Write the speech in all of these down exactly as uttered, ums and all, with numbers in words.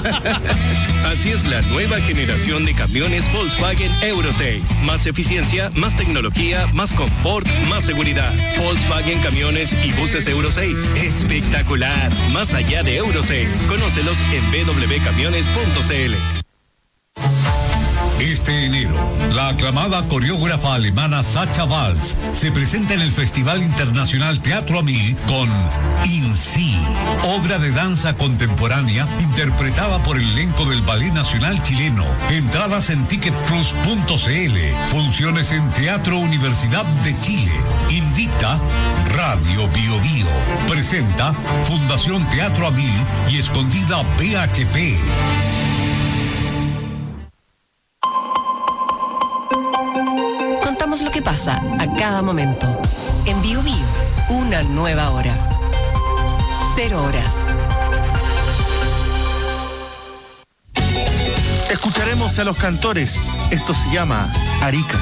Así es la nueva generación de camiones Volkswagen Euro seis. Más eficiencia, más tecnología, más confort, más seguridad. Volkswagen Camiones y Buses Euro seis. Espectacular. Más allá de Euro seis. Conócelos en b w camiones punto c l. Este enero, la aclamada coreógrafa alemana Sacha Waltz se presenta en el Festival Internacional Teatro a Mil con In Si, obra de danza contemporánea interpretada por el elenco del Ballet Nacional Chileno. Entradas en ticket plus punto c l. Funciones en Teatro Universidad de Chile. Invita Radio Bio Bio. Presenta Fundación Teatro a Mil y Escondida B H P. Lo que pasa a cada momento. En Bio Bio, una nueva hora. Cero horas. Escucharemos a los cantores. Esto se llama Arica.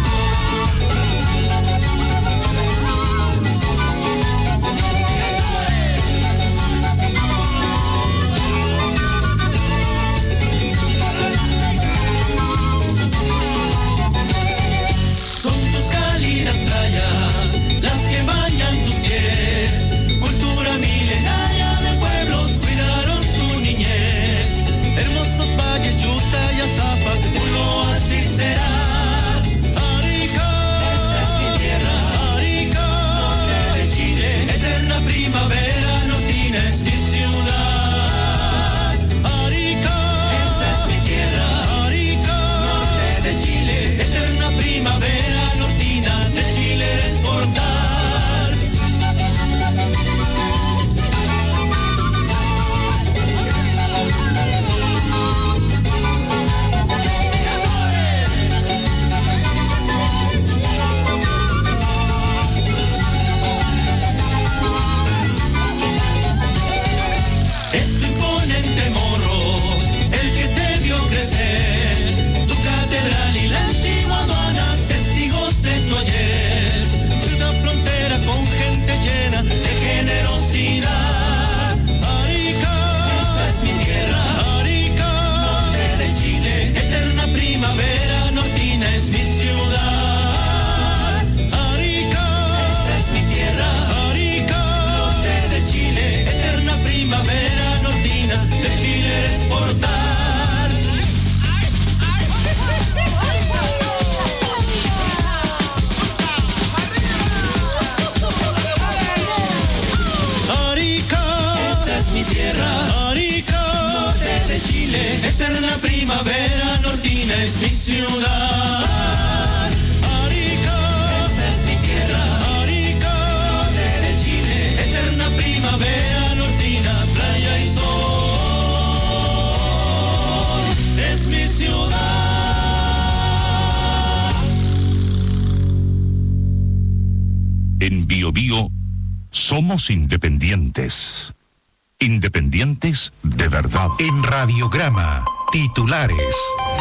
Somos independientes. Independientes de verdad. En Radiograma, titulares.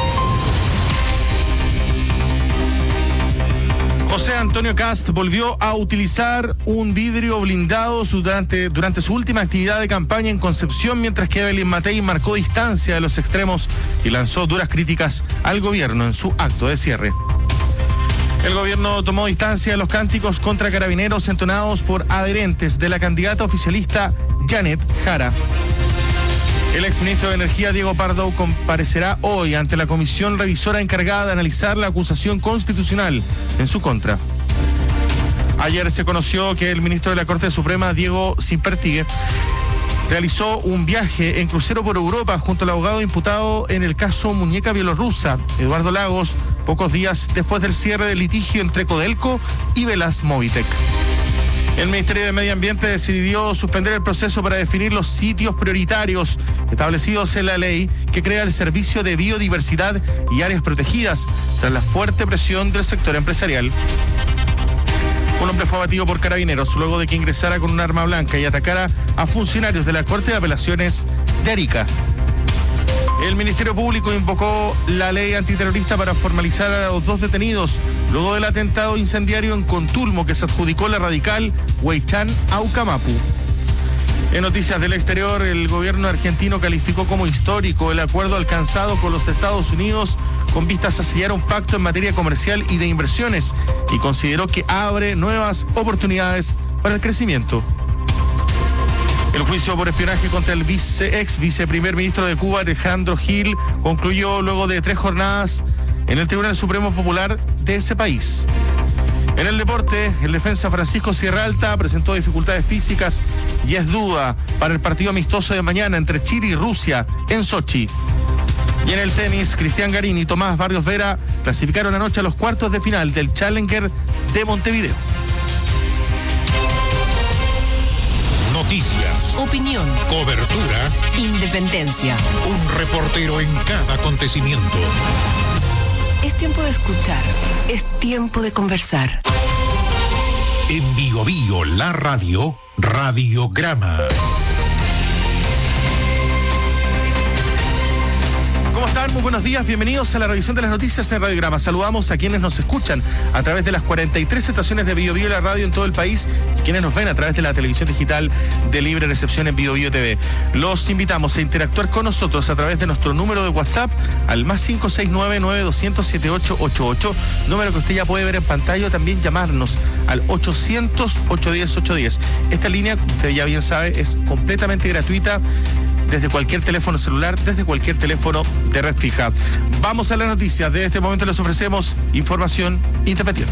José Antonio Kast volvió a utilizar un vidrio blindado durante, durante su última actividad de campaña en Concepción, mientras que Evelyn Matei marcó distancia de los extremos y lanzó duras críticas al gobierno en su acto de cierre. El gobierno tomó distancia de los cánticos contra carabineros entonados por adherentes de la candidata oficialista Janet Jara. El exministro de Energía, Diego Pardo, comparecerá hoy ante la comisión revisora encargada de analizar la acusación constitucional en su contra. Ayer se conoció que el ministro de la Corte Suprema, Diego Simpertigue, realizó un viaje en crucero por Europa junto al abogado imputado en el caso Muñeca Bielorrusa, Eduardo Lagos, pocos días después del cierre del litigio entre Codelco y Velas Movitec. El Ministerio de Medio Ambiente decidió suspender el proceso para definir los sitios prioritarios establecidos en la ley que crea el Servicio de Biodiversidad y Áreas Protegidas, tras la fuerte presión del sector empresarial. Un hombre fue abatido por carabineros luego de que ingresara con un arma blanca y atacara a funcionarios de la Corte de Apelaciones de Arica. El Ministerio Público invocó la ley antiterrorista para formalizar a los dos detenidos luego del atentado incendiario en Contulmo que se adjudicó la radical Huaychán Aucamapu. En noticias del exterior, el gobierno argentino calificó como histórico el acuerdo alcanzado con los Estados Unidos con vistas a sellar un pacto en materia comercial y de inversiones y consideró que abre nuevas oportunidades para el crecimiento. El juicio por espionaje contra el vice, ex viceprimer ministro de Cuba, Alejandro Gil, concluyó luego de tres jornadas en el Tribunal Supremo Popular de ese país. En el deporte, el defensa Francisco Sierra Alta presentó dificultades físicas y es duda para el partido amistoso de mañana entre Chile y Rusia en Sochi. Y en el tenis, Cristian Garín y Tomás Barrios Vera clasificaron anoche a los cuartos de final del Challenger de Montevideo. Noticias, Opinión, cobertura, independencia. un reportero en cada acontecimiento. Es tiempo de escuchar, es tiempo de conversar. En Bio Bio, la radio, Radiograma. ¿Cómo están? Muy buenos días, bienvenidos a la revisión de las noticias en Radiograma. Saludamos a quienes nos escuchan a través de las cuarenta y tres estaciones de Bio Bio la radio en todo el país y quienes nos ven a través de la televisión digital de libre recepción en Bio Bio T V. Los invitamos a interactuar con nosotros a través de nuestro número de WhatsApp al más cinco seis nueve, nueve dos cero cero, siete ocho ocho ocho, número que usted ya puede ver en pantalla, o también llamarnos al ochocientos, ochocientos diez, ochocientos diez. Esta línea, como usted ya bien sabe, es completamente gratuita desde cualquier teléfono celular, desde cualquier teléfono de red fija. Vamos a las noticias. De este momento les ofrecemos información independiente.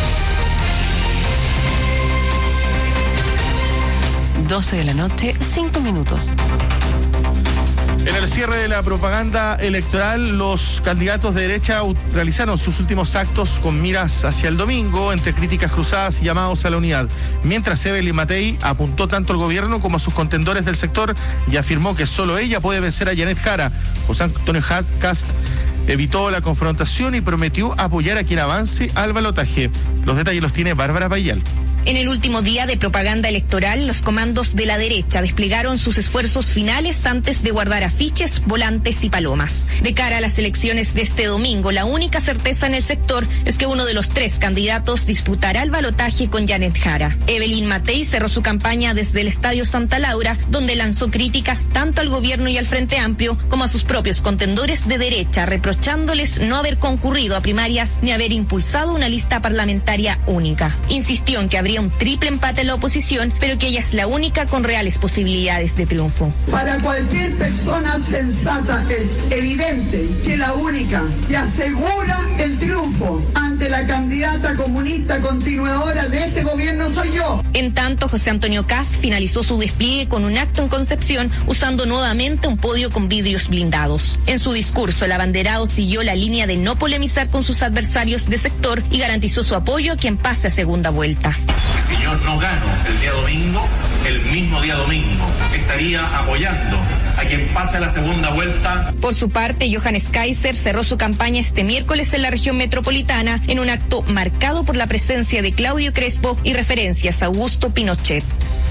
doce de la noche, cinco minutos. En el cierre de la propaganda electoral, los candidatos de derecha realizaron sus últimos actos con miras hacia el domingo, entre críticas cruzadas y llamados a la unidad. Mientras Evelyn Matei apuntó tanto al gobierno como a sus contendores del sector y afirmó que solo ella puede vencer a Janet Jara. José Antonio Cast evitó la confrontación y prometió apoyar a quien avance al balotaje. Los detalles los tiene Bárbara Payal. En el último día de propaganda electoral, los comandos de la derecha desplegaron sus esfuerzos finales antes de guardar afiches, volantes y palomas. De cara a las elecciones de este domingo, la única certeza en el sector es que uno de los tres candidatos disputará el balotaje con Janet Jara. Evelyn Matei cerró su campaña desde el Estadio Santa Laura, donde lanzó críticas tanto al gobierno y al Frente Amplio como a sus propios contendores de derecha, reprochándoles no haber concurrido a primarias ni haber impulsado una lista parlamentaria única. Insistió en que habría un triple empate en la oposición, pero que ella es la única con reales posibilidades de triunfo. Para cualquier persona sensata es evidente que la única que asegura el triunfo ante la candidata comunista continuadora de este gobierno soy yo. En tanto, José Antonio Cast finalizó su despliegue con un acto en Concepción, usando nuevamente un podio con vidrios blindados. En su discurso, el abanderado siguió la línea de no polemizar con sus adversarios de sector y garantizó su apoyo a quien pase a segunda vuelta. Si yo no gano el día domingo, el mismo día domingo estaría apoyando a quien pase a la segunda vuelta. Por su parte, Johannes Kaiser cerró su campaña este miércoles en la región metropolitana en un acto marcado por la presencia de Claudio Crespo y referencias a Augusto Pinochet.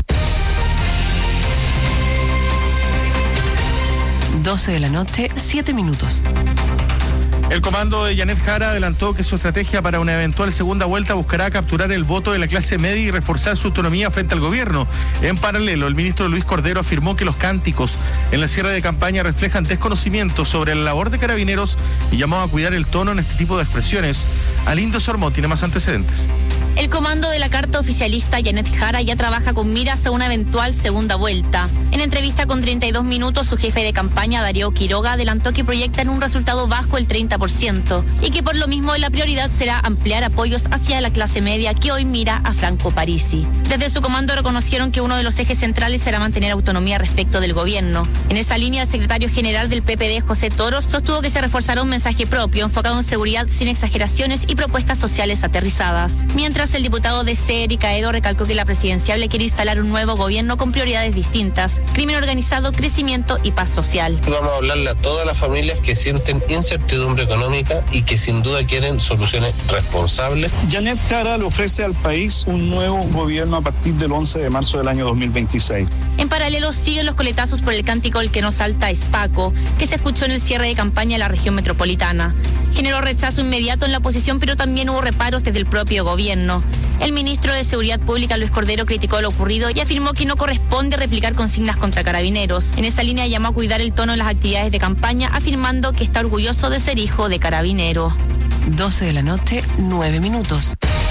doce de la noche, siete minutos. El comando de Janet Jara adelantó que su estrategia para una eventual segunda vuelta buscará capturar el voto de la clase media y reforzar su autonomía frente al gobierno. En paralelo, el ministro Luis Cordero afirmó que los cánticos en la cierre de campaña reflejan desconocimiento sobre la labor de Carabineros y llamó a cuidar el tono en este tipo de expresiones. Alindo Sormó tiene más antecedentes. El comando de la carta oficialista Janet Jara ya trabaja con miras a una eventual segunda vuelta. En entrevista con treinta y dos minutos, su jefe de campaña, Darío Quiroga, adelantó que proyectan un resultado bajo el treinta por ciento y que por lo mismo la prioridad será ampliar apoyos hacia la clase media que hoy mira a Franco Parisi. Desde su comando reconocieron que uno de los ejes centrales será mantener autonomía respecto del gobierno. En esa línea, el secretario general del P P D, José Toros, sostuvo que se reforzará un mensaje propio enfocado en seguridad sin exageraciones y propuestas sociales aterrizadas. Mientras el diputado de C, Eric Aedo, recalcó que la presidenciable quiere instalar un nuevo gobierno con prioridades distintas: crimen organizado, crecimiento y paz social. Vamos a hablarle a todas las familias que sienten incertidumbre económica y que sin duda quieren soluciones responsables. Janet Jara le ofrece al país un nuevo gobierno a partir del once de marzo del año dos mil veintiséis. En paralelo, siguen los coletazos por el cántico El que no salta es Paco, que se escuchó en el cierre de campaña en la región metropolitana. Generó rechazo inmediato en la oposición, pero también hubo reparos desde el propio gobierno. El ministro de Seguridad Pública, Luis Cordero, criticó lo ocurrido y afirmó que no corresponde replicar consignas contra carabineros. En esa línea llamó a cuidar el tono en las actividades de campaña, afirmando que está orgulloso de ser hijo de carabinero. doce de la noche, nueve minutos.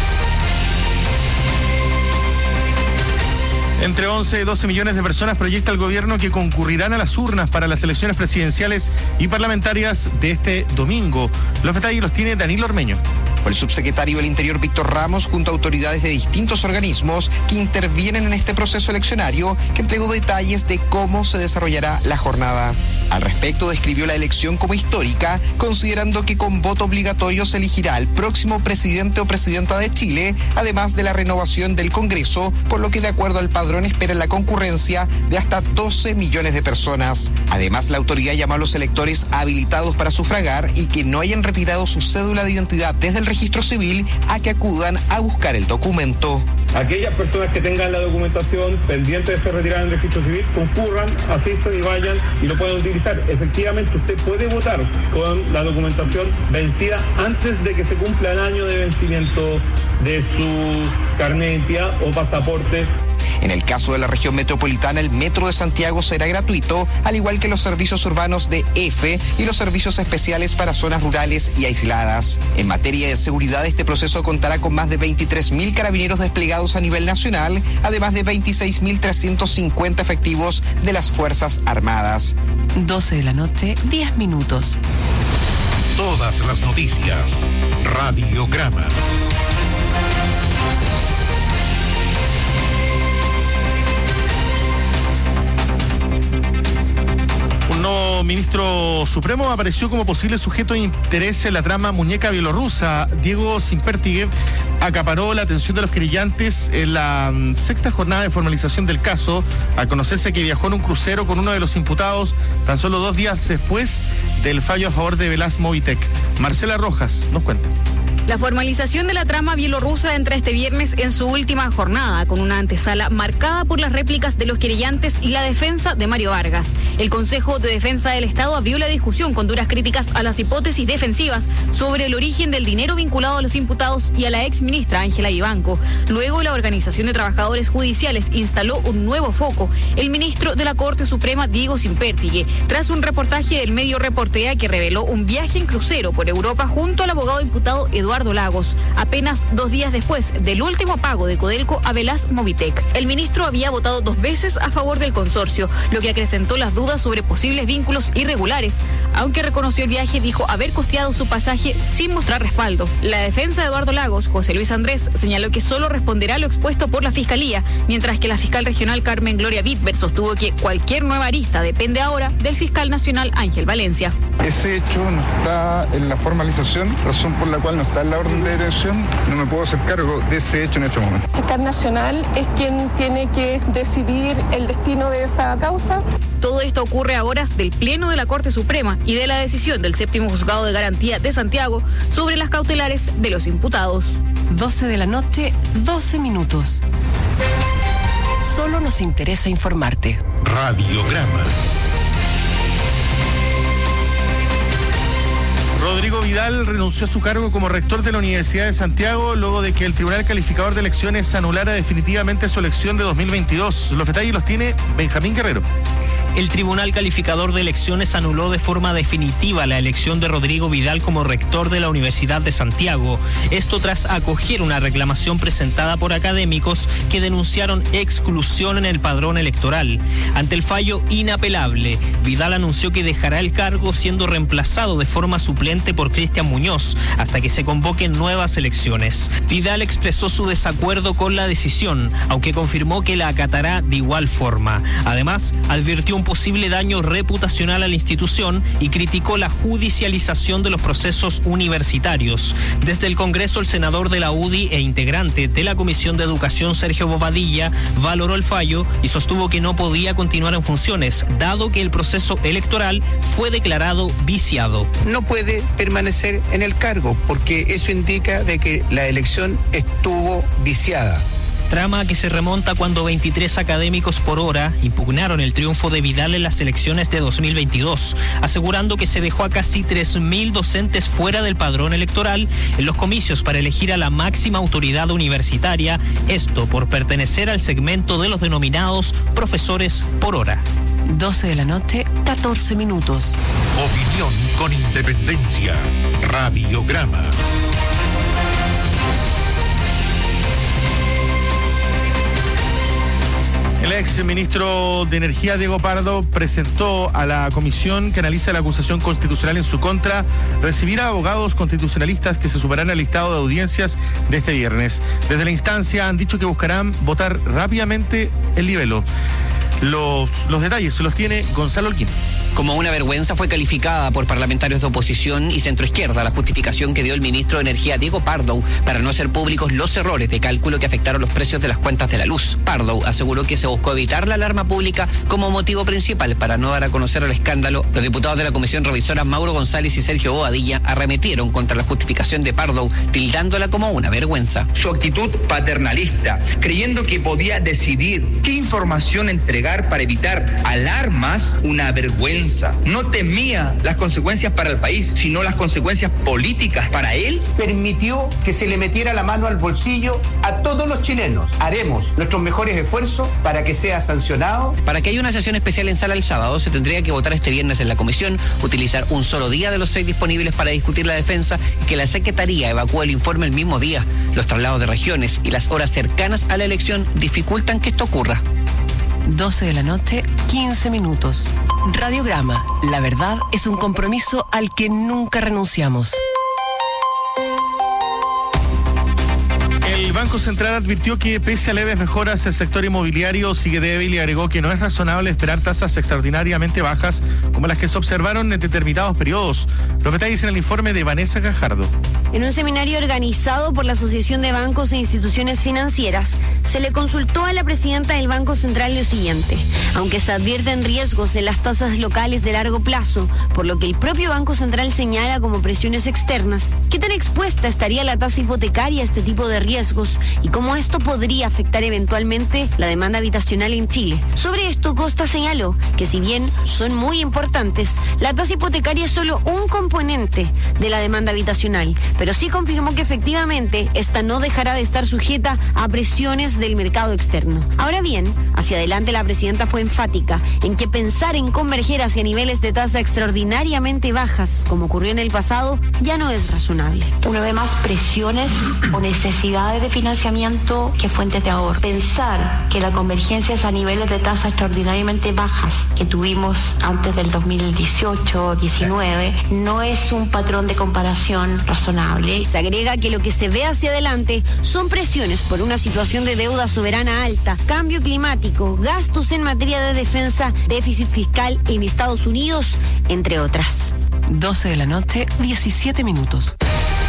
Entre once y doce millones de personas proyecta el gobierno que concurrirán a las urnas para las elecciones presidenciales y parlamentarias de este domingo. Los detalles los tiene Danilo Ormeño. El subsecretario del Interior, Víctor Ramos, junto a autoridades de distintos organismos que intervienen en este proceso eleccionario, que entregó detalles de cómo se desarrollará la jornada. Al respecto, describió la elección como histórica, considerando que con voto obligatorio se elegirá al próximo presidente o presidenta de Chile, además de la renovación del Congreso, por lo que de acuerdo al padrón espera la concurrencia de hasta doce millones de personas. Además, la autoridad llamó a los electores habilitados para sufragar y que no hayan retirado su cédula de identidad desde el registro civil a que acudan a buscar el documento. Aquellas personas que tengan la documentación pendiente de ser retirada en el registro civil, concurran, asistan y vayan y lo pueden utilizar. Efectivamente, usted puede votar con la documentación vencida antes de que se cumpla el año de vencimiento de su carnet de identidad o pasaporte. En el caso de la región metropolitana, el Metro de Santiago será gratuito, al igual que los servicios urbanos de E F E y los servicios especiales para zonas rurales y aisladas. En materia de seguridad, este proceso contará con más de veintitrés mil carabineros desplegados a nivel nacional, además de veintiséis mil trescientos cincuenta efectivos de las Fuerzas Armadas. doce de la noche, diez minutos. Todas las noticias. Radiograma. Un nuevo ministro supremo apareció como posible sujeto de interés en la trama muñeca bielorrusa. Diego Simpertigue acaparó la atención de los querellantes en la sexta jornada de formalización del caso, al conocerse que viajó en un crucero con uno de los imputados tan solo dos días después del fallo a favor de Velaz Movitec. Marcela Rojas nos cuenta. La formalización de la trama bielorrusa entra este viernes en su última jornada, con una antesala marcada por las réplicas de los querellantes y la defensa de Mario Vargas. El Consejo de Defensa del Estado abrió la discusión con duras críticas a las hipótesis defensivas sobre el origen del dinero vinculado a los imputados y a la exministra Ángela Vivanco. Luego, la Organización de Trabajadores Judiciales instaló un nuevo foco, el ministro de la Corte Suprema, Diego Simpertigue, tras un reportaje del medio Reportea que reveló un viaje en crucero por Europa junto al abogado imputado Eduardo Lagos, apenas dos días después del último pago de Codelco a Velaz Movitec. El ministro había votado dos veces a favor del consorcio, lo que acrecentó las dudas sobre posibles vínculos irregulares. Aunque reconoció el viaje, dijo haber costeado su pasaje sin mostrar respaldo. La defensa de Eduardo Lagos, José Luis Andrés, señaló que solo responderá lo expuesto por la Fiscalía, mientras que la fiscal regional Carmen Gloria Bitber sostuvo que cualquier nueva arista depende ahora del fiscal nacional Ángel Valencia. Ese hecho no está en la formalización, razón por la cual no está en la orden de detención. No me puedo hacer cargo de ese hecho en este momento. El fiscal nacional es quien tiene que decidir el destino de esa causa. Todo esto ocurre a horas del Pleno de la Corte Suprema y de la decisión del séptimo Juzgado de Garantía de Santiago sobre las cautelares de los imputados. doce de la noche, doce minutos. Solo nos interesa informarte. Radiograma. Rodrigo Vidal renunció a su cargo como rector de la Universidad de Santiago luego de que el Tribunal Calificador de Elecciones anulara definitivamente su elección de dos mil veintidós. Los detalles los tiene Benjamín Guerrero. El Tribunal Calificador de Elecciones anuló de forma definitiva la elección de Rodrigo Vidal como rector de la Universidad de Santiago. Esto tras acoger una reclamación presentada por académicos que denunciaron exclusión en el padrón electoral. Ante el fallo inapelable, Vidal anunció que dejará el cargo siendo reemplazado de forma suplente por Cristian Muñoz hasta que se convoquen nuevas elecciones. Vidal expresó su desacuerdo con la decisión, aunque confirmó que la acatará de igual forma. Además, advirtió un posible daño reputacional a la institución y criticó la judicialización de los procesos universitarios. Desde el Congreso, el senador de la U D I e integrante de la Comisión de Educación, Sergio Bobadilla, valoró el fallo y sostuvo que no podía continuar en funciones, dado que el proceso electoral fue declarado viciado. No puede permanecer en el cargo porque eso indica de que la elección estuvo viciada. Trama que se remonta cuando veintitrés académicos por hora impugnaron el triunfo de Vidal en las elecciones de dos mil veintidós, asegurando que se dejó a casi tres mil docentes fuera del padrón electoral en los comicios para elegir a la máxima autoridad universitaria, esto por pertenecer al segmento de los denominados profesores por hora. doce de la noche, catorce minutos. Opinión con independencia. Radiograma. El ex ministro de Energía, Diego Pardo, presentó a la comisión que analiza la acusación constitucional en su contra recibir a abogados constitucionalistas que se sumarán al listado de audiencias de este viernes. Desde la instancia han dicho que buscarán votar rápidamente el libelo. Los, los detalles se los tiene Gonzalo Holguín. Como una vergüenza fue calificada por parlamentarios de oposición y centroizquierda la justificación que dio el ministro de Energía, Diego Pardo, para no hacer públicos los errores de cálculo que afectaron los precios de las cuentas de la luz. Pardo aseguró que se buscó evitar la alarma pública como motivo principal para no dar a conocer el escándalo. Los diputados de la Comisión Revisora Mauro González y Sergio Bobadilla arremetieron contra la justificación de Pardo, tildándola como una vergüenza. Su actitud paternalista, creyendo que podía decidir qué información entregar para evitar alarmas, una vergüenza. No temía las consecuencias para el país, sino las consecuencias políticas para él. Permitió que se le metiera la mano al bolsillo a todos los chilenos. Haremos nuestros mejores esfuerzos para que sea sancionado. Para que haya una sesión especial en sala el sábado, se tendría que votar este viernes en la comisión, utilizar un solo día de los seis disponibles para discutir la defensa y que la Secretaría evacúe el informe el mismo día. Los traslados de regiones y las horas cercanas a la elección dificultan que esto ocurra. doce de la noche, quince minutos. Radiograma. La verdad es un compromiso al que nunca renunciamos. El Banco Central advirtió que pese a leves mejoras el sector inmobiliario sigue débil y agregó que no es razonable esperar tasas extraordinariamente bajas como las que se observaron en determinados periodos. Los detalles en el informe de Vanessa Gajardo. En un seminario organizado por la Asociación de Bancos e Instituciones Financieras, se le consultó a la presidenta del Banco Central lo siguiente. Aunque se advierten riesgos en las tasas locales de largo plazo, por lo que el propio Banco Central señala como presiones externas, ¿qué tan expuesta estaría la tasa hipotecaria a este tipo de riesgos y cómo esto podría afectar eventualmente la demanda habitacional en Chile? Sobre esto, Costa señaló que si bien son muy importantes, la tasa hipotecaria es solo un componente de la demanda habitacional, pero sí confirmó que efectivamente esta no dejará de estar sujeta a presiones del mercado externo. Ahora bien, hacia adelante la presidenta fue enfática en que pensar en converger hacia niveles de tasa extraordinariamente bajas, como ocurrió en el pasado, ya no es razonable. Uno ve más presiones o necesidades de financiamiento que fuentes de ahorro. Pensar que la convergencia es a niveles de tasa extraordinariamente bajas que tuvimos antes del dos mil dieciocho diecinueve no es un patrón de comparación razonable. Se agrega que lo que se ve hacia adelante son presiones por una situación de deuda soberana alta, cambio climático, gastos en materia de defensa, déficit fiscal en Estados Unidos, entre otras. doce de la noche, diecisiete minutos.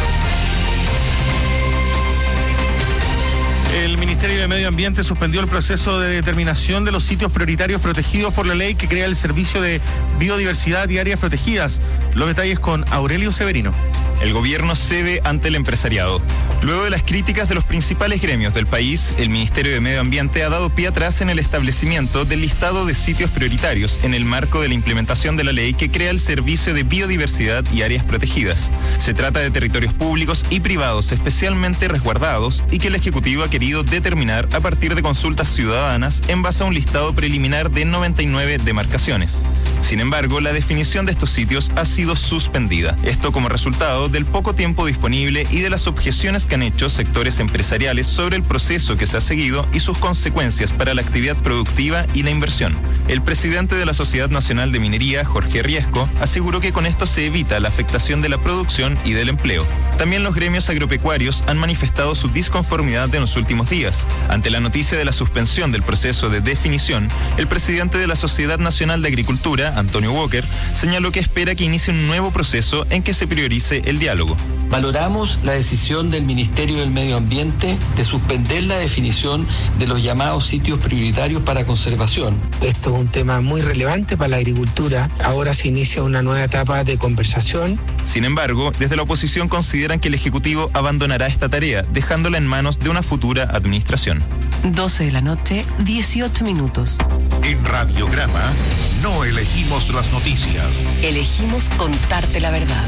El Ministerio de Medio Ambiente suspendió el proceso de determinación de los sitios prioritarios protegidos por la ley que crea el Servicio de Biodiversidad y Áreas Protegidas. Los detalles con Aurelio Severino. El gobierno cede ante el empresariado. Luego de las críticas de los principales gremios del país, el Ministerio de Medio Ambiente ha dado pie atrás en el establecimiento del listado de sitios prioritarios en el marco de la implementación de la ley que crea el Servicio de Biodiversidad y Áreas Protegidas. Se trata de territorios públicos y privados especialmente resguardados y que el Ejecutivo ha querido determinar a partir de consultas ciudadanas en base a un listado preliminar de noventa y nueve demarcaciones. Sin embargo, la definición de estos sitios ha sido suspendida. Esto como resultado del poco tiempo disponible y de las objeciones que han hecho sectores empresariales sobre el proceso que se ha seguido y sus consecuencias para la actividad productiva y la inversión. El presidente de la Sociedad Nacional de Minería, Jorge Riesco, aseguró que con esto se evita la afectación de la producción y del empleo. También los gremios agropecuarios han manifestado su disconformidad en los últimos días. Ante la noticia de la suspensión del proceso de definición, el presidente de la Sociedad Nacional de Agricultura, Antonio Walker, señaló que espera que inicie un nuevo proceso en que se priorice el diálogo. Valoramos la decisión del Ministerio del Medio Ambiente de suspender la definición de los llamados sitios prioritarios para conservación. Esto es un tema muy relevante para la agricultura. Ahora se inicia una nueva etapa de conversación. Sin embargo, desde la oposición consideran que el Ejecutivo abandonará esta tarea, dejándola en manos de una futura administración. doce de la noche, dieciocho minutos. En Radiograma no elegimos las noticias. Elegimos contarte la verdad.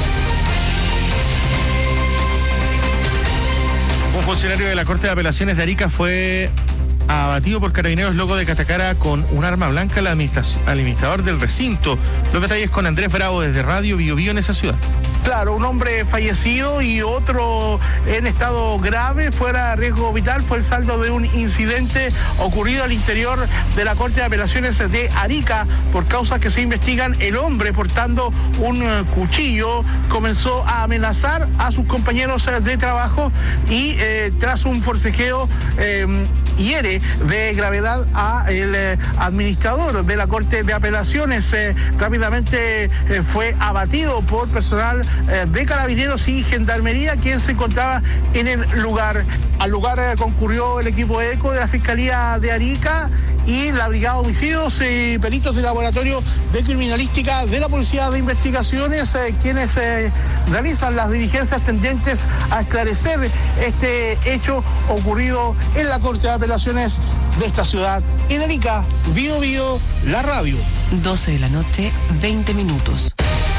Un funcionario de la Corte de Apelaciones de Arica fue abatido por carabineros luego de que atacara con un arma blanca al administrador del recinto. Los detalles con Andrés Bravo desde Radio Bio Bio en esa ciudad. Claro, un hombre fallecido y otro en estado grave, fuera de riesgo vital, fue el saldo de un incidente ocurrido al interior de la Corte de Apelaciones de Arica. Por causas que se investigan, el hombre portando un cuchillo comenzó a amenazar a sus compañeros de trabajo y eh, tras un forcejeo eh, hiere de gravedad a el eh, administrador de la Corte de Apelaciones. Eh, rápidamente eh, fue abatido por personal eh, de Carabineros y Gendarmería, quien se encontraba en el lugar. Al lugar eh, concurrió el equipo ECO de la Fiscalía de Arica y la Brigada de Homicidios y peritos del Laboratorio de Criminalística de la Policía de Investigaciones, eh, quienes eh, realizan las diligencias tendentes a esclarecer este hecho ocurrido en la Corte de Apelaciones de esta ciudad. En Arica, Bio Bio, la radio. doce de la noche, veinte minutos.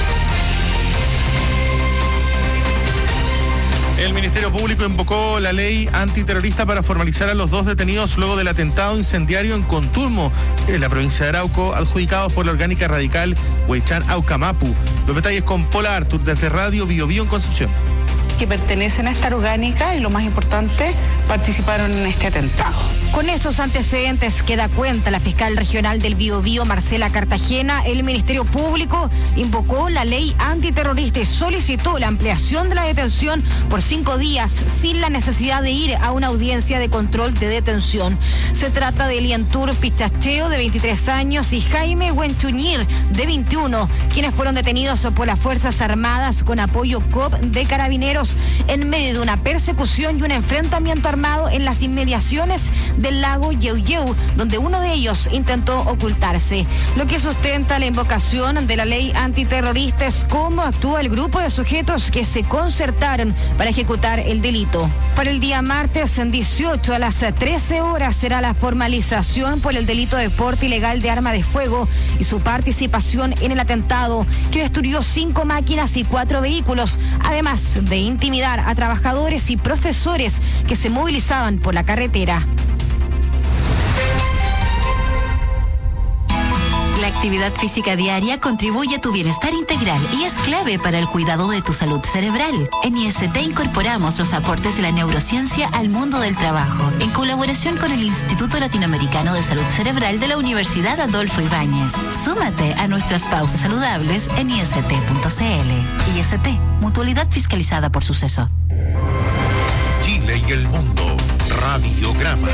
El Ministerio Público invocó la ley antiterrorista para formalizar a los dos detenidos luego del atentado incendiario en Contulmo, en la provincia de Arauco, adjudicados por la orgánica radical Huaychán Aucamapu. Los detalles con Paula Artur desde Radio Bio Bio en Concepción. Que pertenecen a esta orgánica y lo más importante, participaron en este atentado. Con esos antecedentes que da cuenta la fiscal regional del Biobío, Marcela Cartagena, el Ministerio Público invocó la ley antiterrorista y solicitó la ampliación de la detención por cinco días sin la necesidad de ir a una audiencia de control de detención. Se trata de Liantur Pichacheo, de veintitrés años, y Jaime Huenchuñir, de veintiuno, quienes fueron detenidos por las Fuerzas Armadas con apoyo C O P de Carabineros en medio de una persecución y un enfrentamiento armado en las inmediaciones del lago Yeuyeu, donde uno de ellos intentó ocultarse. Lo que sustenta la invocación de la ley antiterrorista es cómo actúa el grupo de sujetos que se concertaron para ejecutar el delito. Para el día martes, en dieciocho a las trece horas, será la formalización por el delito de porte ilegal de arma de fuego y su participación en el atentado que destruyó cinco máquinas y cuatro vehículos, además de intimidar a trabajadores y profesores que se movilizaban por la carretera. La actividad física diaria contribuye a tu bienestar integral y es clave para el cuidado de tu salud cerebral. En I S T incorporamos los aportes de la neurociencia al mundo del trabajo, en colaboración con el Instituto Latinoamericano de Salud Cerebral de la Universidad Adolfo Ibáñez. Súmate a nuestras pausas saludables en I S T punto C L. I S T, mutualidad fiscalizada por Suceso. Chile y el mundo. Radiograma.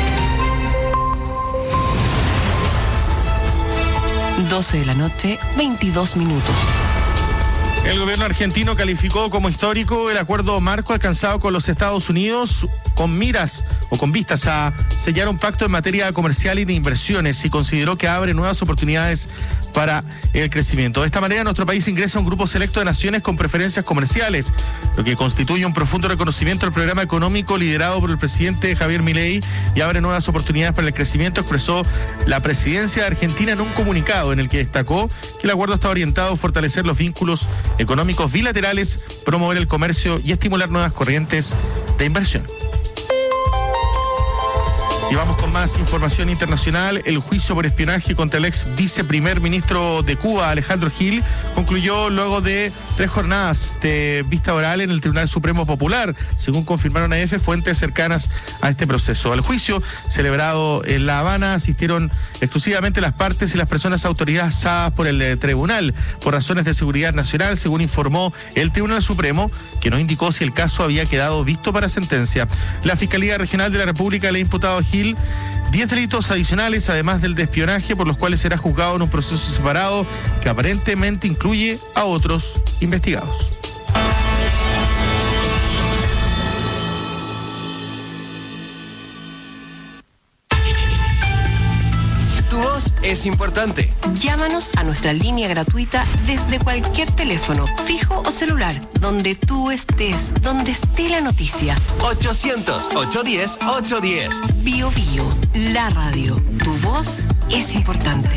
doce de la noche, veintidós minutos. El gobierno argentino calificó como histórico el acuerdo marco alcanzado con los Estados Unidos con miras o con vistas a sellar un pacto en materia comercial y de inversiones, y consideró que abre nuevas oportunidades para el crecimiento. De esta manera, nuestro país ingresa a un grupo selecto de naciones con preferencias comerciales, lo que constituye un profundo reconocimiento al programa económico liderado por el presidente Javier Milei y abre nuevas oportunidades para el crecimiento, expresó la presidencia de Argentina en un comunicado en el que destacó que el acuerdo está orientado a fortalecer los vínculos económicos bilaterales, promover el comercio y estimular nuevas corrientes de inversión. Y vamos con más información internacional. El juicio por espionaje contra el ex viceprimer ministro de Cuba, Alejandro Gil, concluyó luego de tres jornadas de vista oral en el Tribunal Supremo Popular, según confirmaron a EFE fuentes cercanas a este proceso. Al juicio, celebrado en La Habana, asistieron exclusivamente las partes y las personas autorizadas por el eh, tribunal por razones de seguridad nacional, según informó el Tribunal Supremo, que no indicó si el caso había quedado visto para sentencia. La Fiscalía Regional de la República le ha imputado a Gil diez delitos adicionales, además del de espionaje, por los cuales será juzgado en un proceso separado que aparentemente incluye a otros investigados. es importante. Llámanos a nuestra línea gratuita desde cualquier teléfono, fijo o celular, donde tú estés, donde esté la noticia. ochocientos, ochocientos diez, ochocientos diez. Bio Bio, la radio. Tu voz es importante.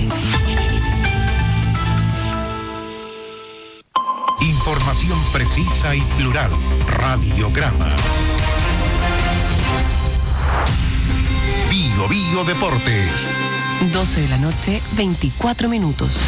Información precisa y plural. Radiograma. Bio Bio Deportes. doce de la noche, veinticuatro minutos.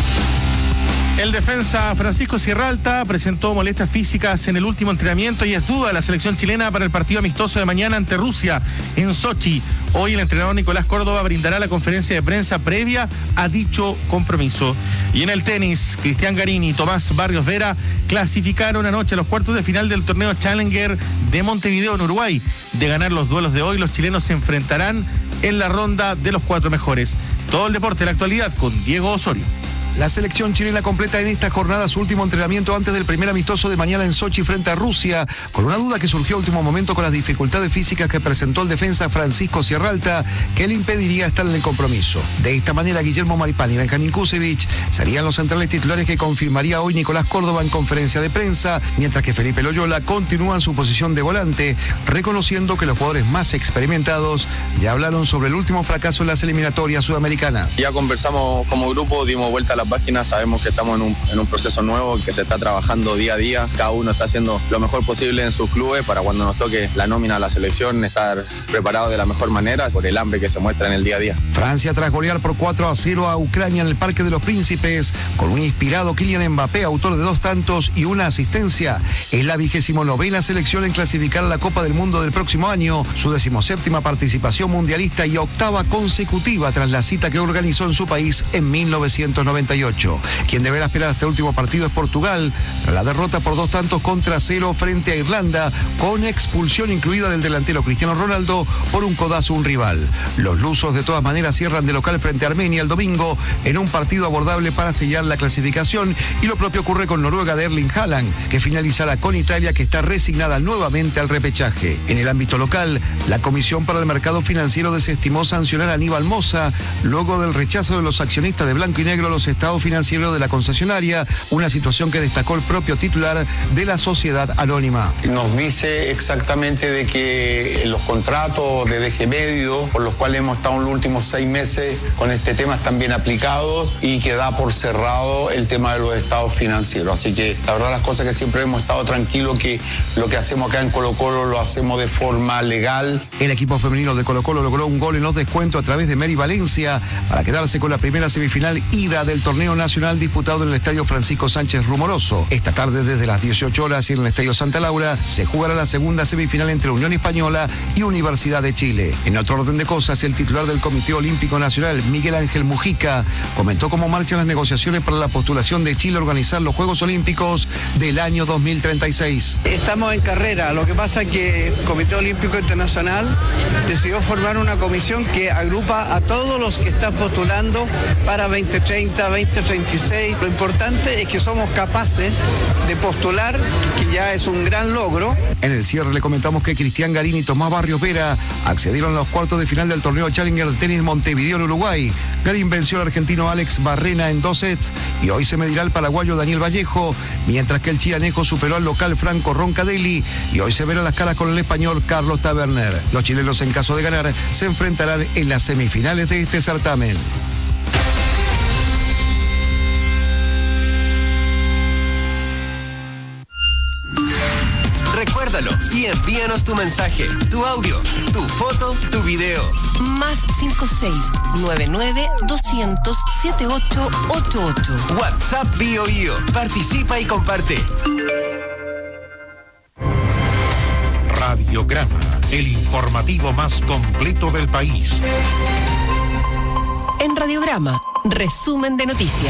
El defensa Francisco Sierralta presentó molestias físicas en el último entrenamiento y es duda de la selección chilena para el partido amistoso de mañana ante Rusia en Sochi. Hoy el entrenador Nicolás Córdoba brindará la conferencia de prensa previa a dicho compromiso. Y en el tenis, Cristian Garín y Tomás Barrios Vera clasificaron anoche a los cuartos de final del torneo Challenger de Montevideo en Uruguay. De ganar los duelos de hoy, los chilenos se enfrentarán en la ronda de los cuatro mejores. Todo el deporte de la actualidad con Diego Osorio. La selección chilena completa en esta jornada su último entrenamiento antes del primer amistoso de mañana en Sochi frente a Rusia, con una duda que surgió a último momento con las dificultades físicas que presentó el defensa Francisco Sierralta, que le impediría estar en el compromiso. De esta manera, Guillermo Maripán y Benjamín Kusevich serían los centrales titulares que confirmaría hoy Nicolás Córdoba en conferencia de prensa, mientras que Felipe Loyola continúa en su posición de volante, reconociendo que los jugadores más experimentados ya hablaron sobre el último fracaso en las eliminatorias sudamericanas. Ya conversamos como grupo, dimos vuelta a la página, sabemos que estamos en un, en un proceso nuevo que se está trabajando día a día, cada uno está haciendo lo mejor posible en sus clubes para cuando nos toque la nómina a la selección estar preparados de la mejor manera por el hambre que se muestra en el día a día. Francia tras golear por cuatro a cero a Ucrania en el Parque de los Príncipes con un inspirado Kylian Mbappé, autor de dos tantos y una asistencia, es la vigésimo novena selección en clasificar a la Copa del Mundo del próximo año, su decimoséptima participación mundialista y octava consecutiva tras la cita que organizó en su país en mil novecientos noventa y ocho. Quien deberá esperar hasta el último partido es Portugal, tras la derrota por dos tantos contra cero frente a Irlanda, con expulsión incluida del delantero Cristiano Ronaldo por un codazo a un rival. Los lusos de todas maneras cierran de local frente a Armenia el domingo en un partido abordable para sellar la clasificación, y lo propio ocurre con Noruega de Erling Haaland, que finalizará con Italia, que está resignada nuevamente al repechaje. En el ámbito local, la Comisión para el Mercado Financiero desestimó sancionar a Aníbal Mosa luego del rechazo de los accionistas de blanco y negro a los estados financiero de la concesionaria, una situación que destacó el propio titular de la sociedad anónima. Nos dice exactamente de que los contratos de D G Medio, por los cuales hemos estado en los últimos seis meses con este tema, están bien aplicados y que da por cerrado el tema de los estados financieros. Así que la verdad las cosas que siempre hemos estado tranquilos que lo que hacemos acá en Colo Colo lo hacemos de forma legal. El equipo femenino de Colo Colo logró un gol en los descuentos a través de Mary Valencia para quedarse con la primera semifinal ida del torneo nacional disputado en el Estadio Francisco Sánchez Rumoroso. Esta tarde desde las dieciocho horas y en el Estadio Santa Laura se jugará la segunda semifinal entre Unión Española y Universidad de Chile. En otro orden de cosas, el titular del Comité Olímpico Nacional, Miguel Ángel Mujica, comentó cómo marchan las negociaciones para la postulación de Chile a organizar los Juegos Olímpicos del año dos mil treinta y seis. Estamos en carrera, lo que pasa es que el Comité Olímpico Internacional decidió formar una comisión que agrupa a todos los que están postulando para veinte treinta, veinte treinta y seis. Lo importante es que somos capaces de postular, que ya es un gran logro. En el cierre le comentamos que Cristian Garín y Tomás Barrios Vera accedieron a los cuartos de final del torneo Challenger de tenis Montevideo en Uruguay. Garín venció al argentino Alex Barrena en dos sets y hoy se medirá al paraguayo Daniel Vallejo, mientras que el chianejo superó al local Franco Roncadelli y hoy se verá las caras con el español Carlos Taberner. Los chilenos, en caso de ganar, se enfrentarán en las semifinales de este certamen. Recuérdalo y envíanos tu mensaje, tu audio, tu foto, tu video. Más cinco seis nueve nueve doscientos siete ocho ocho ocho. WhatsApp Bio Bio. Participa y comparte. Radiograma, el informativo más completo del país. En Radiograma, resumen de noticias.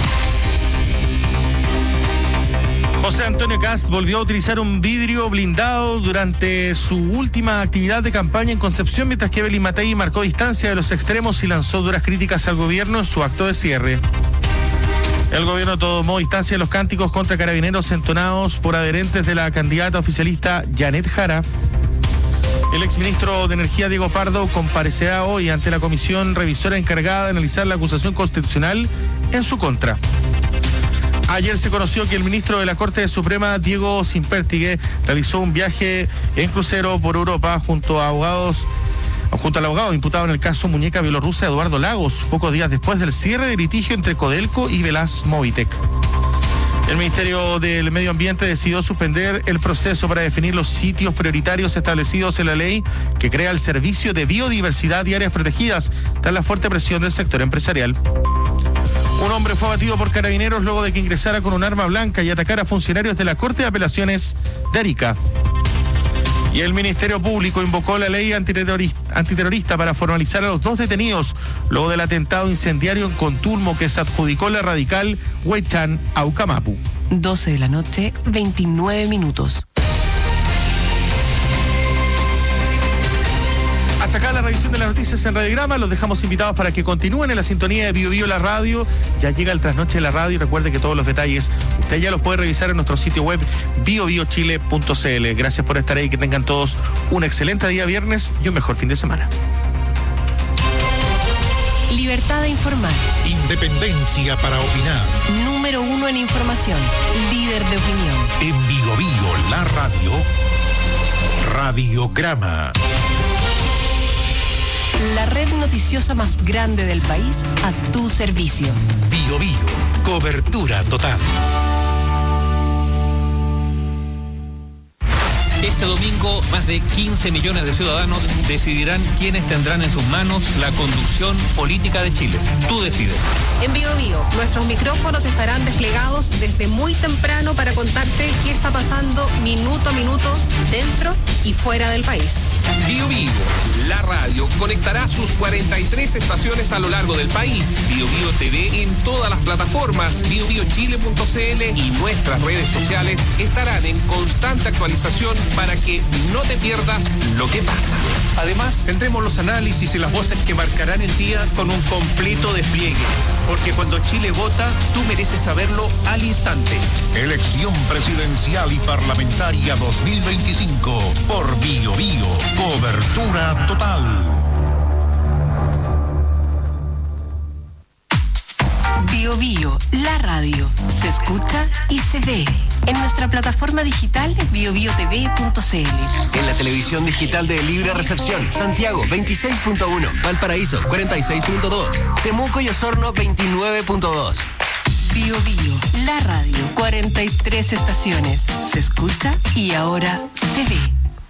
José Antonio Cast volvió a utilizar un vidrio blindado durante su última actividad de campaña en Concepción, mientras que Evelyn Matei marcó distancia de los extremos y lanzó duras críticas al gobierno en su acto de cierre. El gobierno tomó distancia de los cánticos contra carabineros entonados por adherentes de la candidata oficialista Janet Jara. El exministro de Energía, Diego Pardo, comparecerá hoy ante la comisión revisora encargada de analizar la acusación constitucional en su contra. Ayer se conoció que el ministro de la Corte Suprema, Diego Simpértigue, realizó un viaje en crucero por Europa junto a abogados, junto al abogado imputado en el caso Muñeca Bielorrusa, Eduardo Lagos, pocos días después del cierre de litigio entre Codelco y Velas Movitec. El Ministerio del Medio Ambiente decidió suspender el proceso para definir los sitios prioritarios establecidos en la ley que crea el Servicio de Biodiversidad y Áreas Protegidas, tras la fuerte presión del sector empresarial. Un hombre fue abatido por carabineros luego de que ingresara con un arma blanca y atacara a funcionarios de la Corte de Apelaciones de Arica. Y el Ministerio Público invocó la ley antiterrorista, antiterrorista para formalizar a los dos detenidos luego del atentado incendiario en Contulmo que se adjudicó la radical Huaychán Aucamapu. doce de la noche, veintinueve minutos. Hasta acá la revisión de las noticias en Radiograma. Los dejamos invitados para que continúen en la sintonía de Bio Bio La Radio. Ya llega el trasnoche de la radio y recuerde que todos los detalles usted ya los puede revisar en nuestro sitio web bio bio chile punto c l. Gracias por estar ahí, que tengan todos un excelente día viernes y un mejor fin de semana. Libertad de informar. Independencia para opinar. Número uno en información. Líder de opinión. En Bio Bio La Radio. Radiograma. La red noticiosa más grande del país a tu servicio. Bio Bio, cobertura total. Este domingo, más de quince millones de ciudadanos decidirán quiénes tendrán en sus manos la conducción política de Chile. Tú decides. En Bio Bio, nuestros micrófonos estarán desplegados desde muy temprano para contarte qué está pasando minuto a minuto dentro y fuera del país. Bio Bio, la radio, conectará sus cuarenta y tres estaciones a lo largo del país. Bio Bio T V en todas las plataformas. bio bio chile punto c l y nuestras redes sociales estarán en constante actualización para que no te pierdas lo que pasa. Además, tendremos los análisis y las voces que marcarán el día con un completo despliegue. Porque cuando Chile vota, tú mereces saberlo al instante. Elección presidencial y parlamentaria dos mil veinticinco por Bio Bio, cobertura total. Bio Bio, la radio, se escucha y se ve. En nuestra plataforma digital bio bio t v punto c l. En la televisión digital de Libre Recepción, Santiago veintiséis punto uno, Valparaíso cuarenta y seis punto dos, Temuco y Osorno veintinueve punto dos. Bio Bio, la radio, cuarenta y tres estaciones. Se escucha y ahora se ve.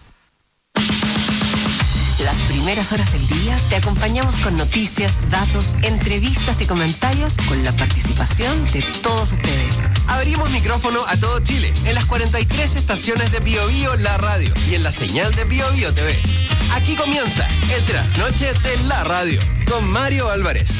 Las primeras horas del día te acompañamos con noticias, datos, entrevistas y comentarios con la participación de todos ustedes. Abrimos micrófono a todo Chile en las cuarenta y tres estaciones de Bio Bio La Radio y en la señal de Bio Bio T V. Aquí comienza el trasnoche de la radio con Mario Álvarez.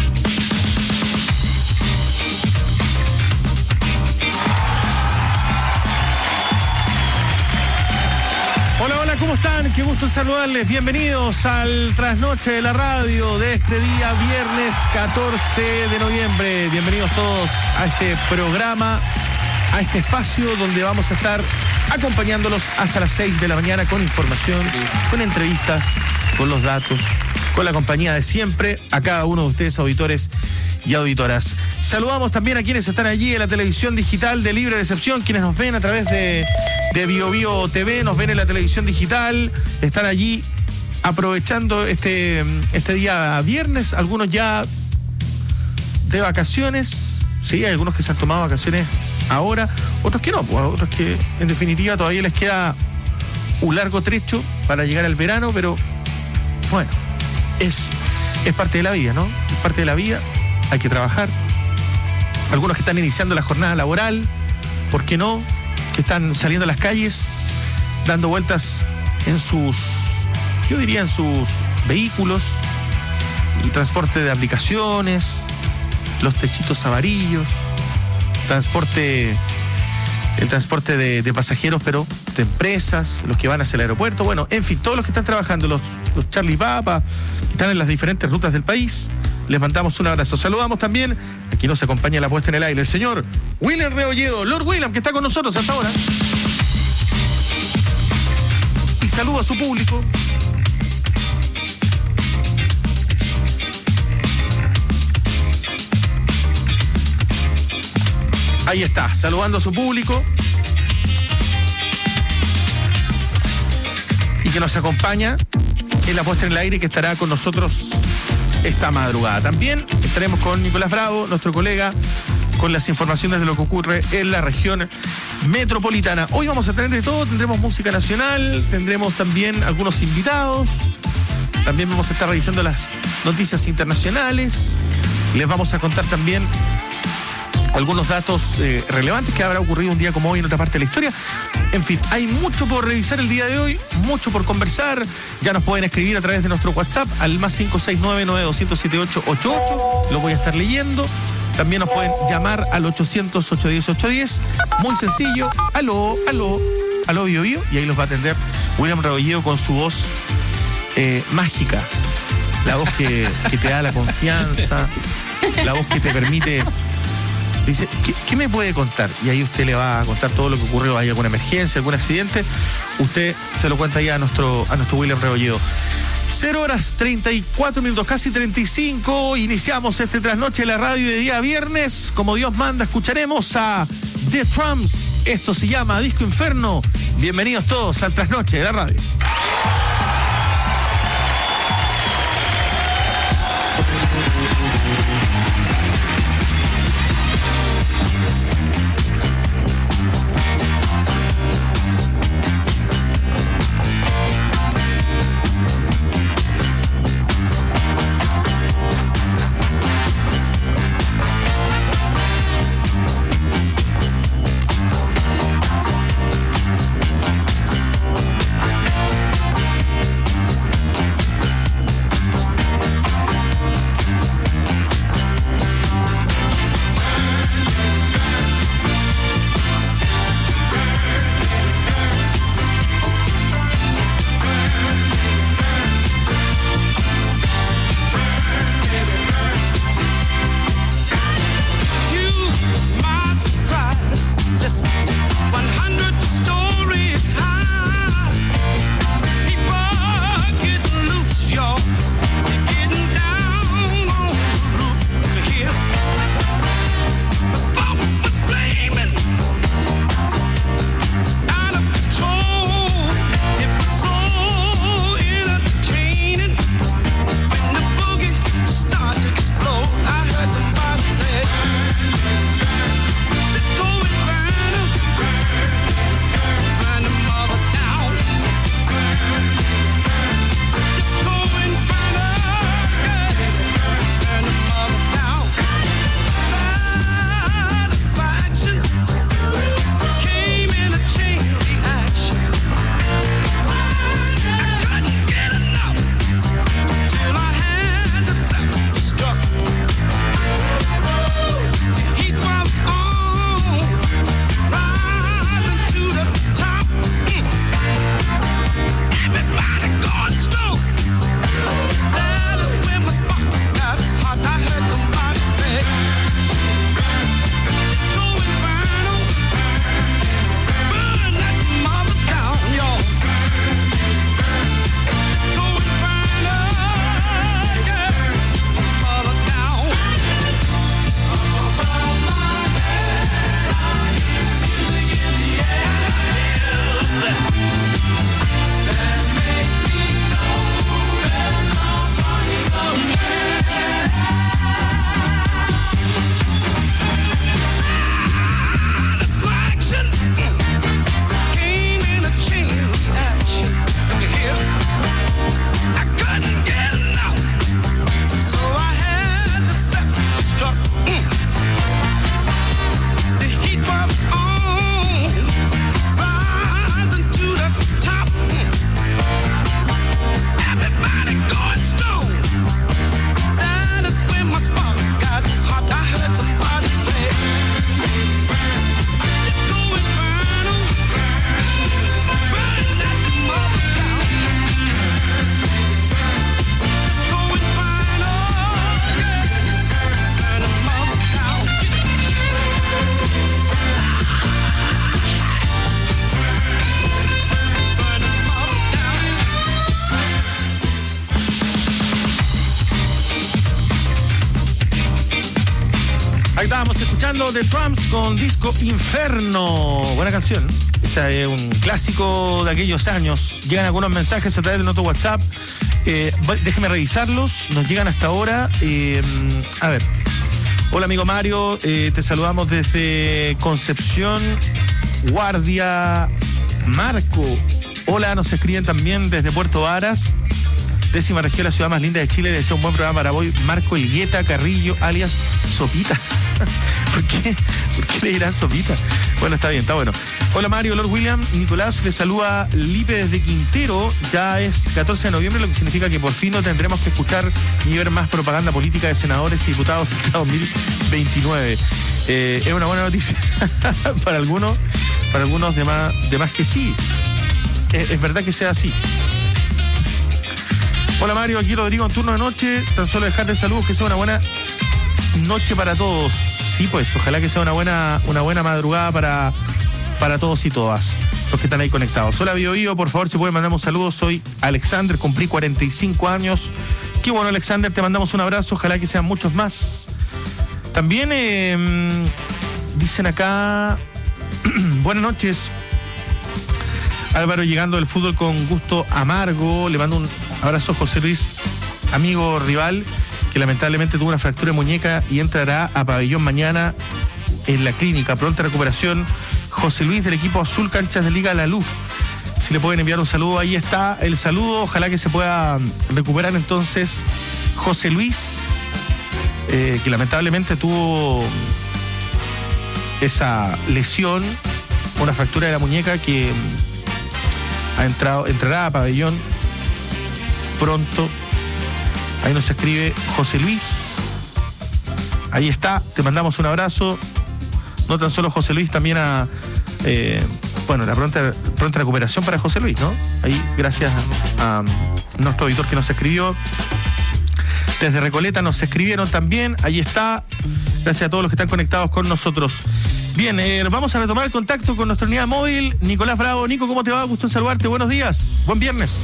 Hola, hola, ¿cómo están? Qué gusto saludarles. Bienvenidos al trasnoche de la radio de este día viernes catorce de noviembre. Bienvenidos todos a este programa, a este espacio donde vamos a estar acompañándolos hasta las seis de la mañana con información, con entrevistas, con los datos, con la compañía de siempre a cada uno de ustedes, auditores y auditoras. Saludamos también a quienes están allí en la televisión digital de Libre Recepción, quienes nos ven a través de, de Bio Bio T V, nos ven en la televisión digital, están allí aprovechando este, este día viernes, algunos ya de vacaciones, sí, hay algunos que se han tomado vacaciones ahora, otros que no, pues, otros que en definitiva todavía les queda un largo trecho para llegar al verano, pero bueno, es, es parte de la vida, ¿no? Es parte de la vida. Hay que trabajar. Algunos que están iniciando la jornada laboral, ¿por qué no? Que están saliendo a las calles, dando vueltas en sus, yo diría en sus vehículos, el transporte de aplicaciones, los techitos amarillos, transporte, el transporte de, de pasajeros, pero de empresas, los que van hacia el aeropuerto, bueno, en fin, todos los que están trabajando, los, los Charlie Papa, que están en las diferentes rutas del país, les mandamos un abrazo. Saludamos también a quien nos acompaña en la puesta en el aire, el señor William Rebolledo, Lord William, que está con nosotros hasta ahora. Y saludo a su público, Ahí está, saludando a su público. Y que nos acompaña en la puesta en el aire, que estará con nosotros esta madrugada. También estaremos con Nicolás Bravo, nuestro colega, con las informaciones de lo que ocurre en la región metropolitana. Hoy vamos a tener de todo, tendremos música nacional, tendremos también algunos invitados, también vamos a estar revisando las noticias internacionales, les vamos a contar también algunos datos eh, relevantes que habrá ocurrido un día como hoy en otra parte de la historia. En fin, hay mucho por revisar el día de hoy, mucho por conversar. Ya nos pueden escribir a través de nuestro WhatsApp al más cinco seis nueve nueve dos cero siete ocho ocho ocho. Lo voy a estar leyendo. También nos pueden llamar al ochocientos, ochocientos diez, ochocientos diez. Muy sencillo. Aló, aló, aló, Bio Bio. Y ahí los va a atender William Rebolledo con su voz eh, mágica. La voz que, que te da la confianza. La voz que te permite... Dice, ¿qué, ¿qué me puede contar? Y ahí usted le va a contar todo lo que ocurrió. ¿Hay alguna emergencia, algún accidente? Usted se lo cuenta ya a nuestro, a nuestro William Rebolledo. Cero horas treinta y cuatro minutos, casi treinta y cinco. Iniciamos este trasnoche de la radio de día viernes. Como Dios manda, escucharemos a The Trumps. Esto se llama Disco Inferno. Bienvenidos todos al trasnoche de la radio. Inferno de Trumps con Disco Inferno. Buena canción. Este es un clásico de aquellos años. Llegan algunos mensajes a través de nuestro WhatsApp. Eh, déjeme revisarlos. Nos llegan hasta ahora. Eh, a ver. Hola, amigo Mario. Eh, te saludamos desde Concepción. Guardia Marco. Hola, nos escriben también desde Puerto Varas. Décima región, la ciudad más linda de Chile. Le deseo un buen programa para hoy. Marco Elgueta Carrillo, alias Sopita. ¿Por qué? ¿Por qué le dirán Sopita? Bueno, está bien, está bueno. Hola Mario, Lord William. Nicolás le saluda Lipe desde Quintero. Ya es catorce de noviembre, lo que significa que por fin no tendremos que escuchar ni ver más propaganda política de senadores y diputados hasta dos mil veintinueve. Eh, es una buena noticia para algunos, para algunos de más, de más que sí. Es, es verdad que sea así. Hola Mario, aquí Rodrigo en turno de noche. Tan solo dejarte saludos, que sea una buena noche para todos. Sí, pues, ojalá que sea una buena, una buena madrugada para, para todos y todas los que están ahí conectados. Hola Bio Bio, por favor, si pueden mandarme un saludo. Soy Alexander, cumplí cuarenta y cinco años. Qué bueno, Alexander, te mandamos un abrazo. Ojalá que sean muchos más. También eh, dicen acá, buenas noches. Álvaro llegando del fútbol con gusto amargo. Le mando un abrazo a José Luis, amigo rival, que lamentablemente tuvo una fractura de muñeca y entrará a pabellón mañana en la clínica. Pronta recuperación. José Luis del equipo Azul Canchas de Liga La Luz. Si le pueden enviar un saludo, ahí está el saludo. Ojalá que se pueda recuperar entonces José Luis, eh, que lamentablemente tuvo esa lesión, una fractura de la muñeca que ha entrado, entrará a pabellón pronto. Ahí nos escribe José Luis. Ahí está, te mandamos un abrazo. No tan solo José Luis, también a eh, bueno, la pronta, pronta recuperación para José Luis, ¿no? Ahí, gracias a, a nuestro auditor que nos escribió. Desde Recoleta nos escribieron también. Ahí está. Gracias a todos los que están conectados con nosotros. Bien, eh, vamos a retomar el contacto con nuestra unidad móvil. Nicolás Bravo. Nico, ¿cómo te va? Gusto en saludarte. Buenos días. Buen viernes.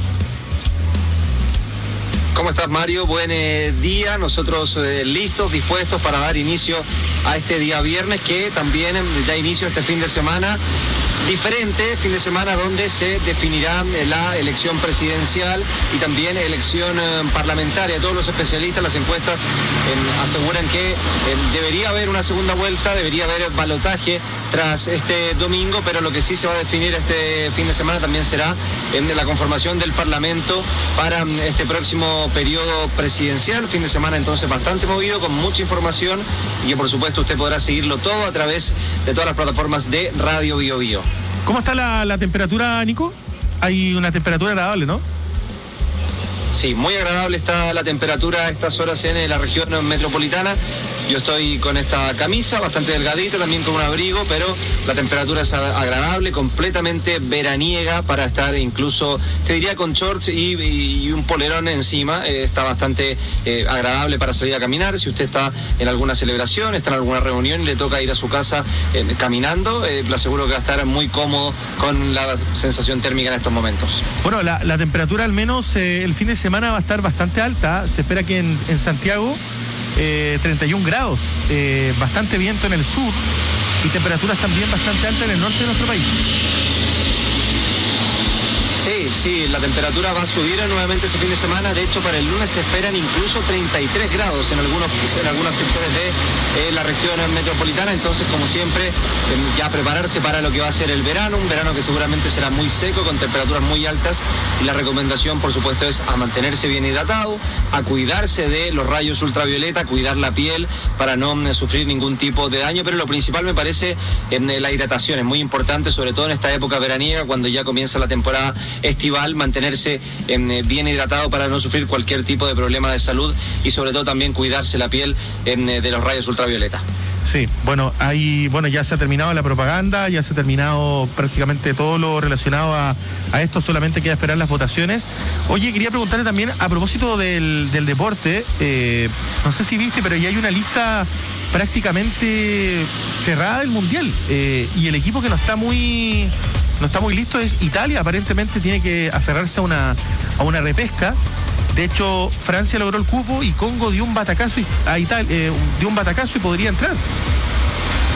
¿Cómo estás, Mario? Buen eh, día. Nosotros eh, listos, dispuestos para dar inicio a este día viernes, que también da inicio este fin de semana. Diferente fin de semana donde se definirá la elección presidencial y también elección eh, parlamentaria. Todos los especialistas, las encuestas eh, aseguran que eh, debería haber una segunda vuelta, debería haber balotaje tras este domingo, pero lo que sí se va a definir este fin de semana también será en la conformación del Parlamento para este próximo periodo presidencial. Fin de semana entonces bastante movido, con mucha información, y que por supuesto usted podrá seguirlo todo a través de todas las plataformas de Radio Bio Bio. ¿Cómo está la, la temperatura, Nico? Hay una temperatura agradable, ¿no? Sí, muy agradable está la temperatura a estas horas en la región metropolitana. Yo estoy con esta camisa bastante delgadita, también con un abrigo, pero la temperatura es agradable, completamente veraniega para estar incluso, te diría, con shorts y, y un polerón encima. Eh, está bastante eh, agradable para salir a caminar. Si usted está en alguna celebración, está en alguna reunión y le toca ir a su casa eh, caminando, eh, le aseguro que va a estar muy cómodo con la sensación térmica en estos momentos. Bueno, la, la temperatura al menos eh, el fin de semana va a estar bastante alta. Se espera que en, en Santiago Eh, treinta y un grados, eh, bastante viento en el sur y temperaturas también bastante altas en el norte de nuestro país. Sí, sí, la temperatura va a subir nuevamente este fin de semana. De hecho, para el lunes se esperan incluso treinta y tres grados en algunos, en algunos sectores de eh, la región metropolitana. Entonces, como siempre, eh, ya prepararse para lo que va a ser el verano, un verano que seguramente será muy seco, con temperaturas muy altas. Y la recomendación, por supuesto, es a mantenerse bien hidratado, a cuidarse de los rayos ultravioleta, a cuidar la piel para no eh, sufrir ningún tipo de daño. Pero lo principal me parece en eh, la hidratación. Es muy importante, sobre todo en esta época veraniega, cuando ya comienza la temporada estival, mantenerse eh, bien hidratado para no sufrir cualquier tipo de problema de salud, y sobre todo también cuidarse la piel eh, de los rayos ultravioleta. Sí, bueno, hay, bueno, ya se ha terminado la propaganda, ya se ha terminado prácticamente todo lo relacionado a, a esto, solamente queda esperar las votaciones. Oye, quería preguntarle también a propósito del, del deporte, eh, no sé si viste, pero ya hay una lista prácticamente cerrada del Mundial, eh, y el equipo que no está muy no está muy listo es Italia. Aparentemente tiene que aferrarse a una, a una repesca. De hecho, Francia logró el cupo y Congo dio un batacazo y, a Italia, eh, dio un batacazo y podría entrar.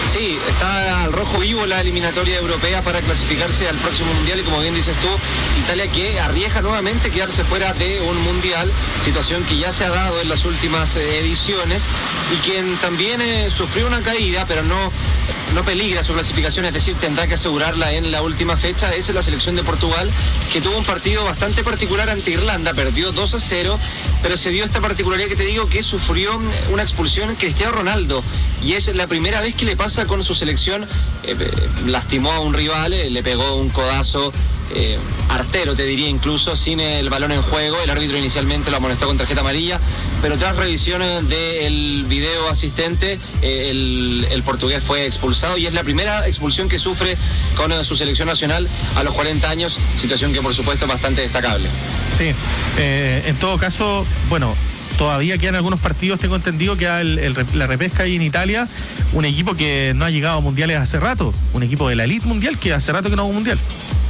Sí, está al rojo vivo la eliminatoria europea para clasificarse al próximo mundial y como bien dices tú, Italia que arriesga nuevamente quedarse fuera de un mundial, situación que ya se ha dado en las últimas eh, ediciones y quien también eh, sufrió una caída, pero no, no peligra su clasificación, es decir, tendrá que asegurarla en la última fecha, es la selección de Portugal, que tuvo un partido bastante particular ante Irlanda, perdió dos a cero, pero se dio esta particularidad que te digo que sufrió una expulsión Cristiano Ronaldo y es la primera vez que le pasa con su selección, eh, lastimó a un rival, eh, le pegó un codazo eh, artero, te diría incluso, sin el balón en juego. El árbitro inicialmente lo amonestó con tarjeta amarilla, pero tras revisión del video asistente, eh, el, el portugués fue expulsado y es la primera expulsión que sufre con eh, su selección nacional a los cuarenta años, situación que por supuesto es bastante destacable. Sí, eh, en todo caso, bueno, todavía quedan algunos partidos, tengo entendido que el, el, la repesca ahí en Italia, un equipo que no ha llegado a mundiales hace rato, un equipo de la elite mundial que hace rato que no hubo mundial.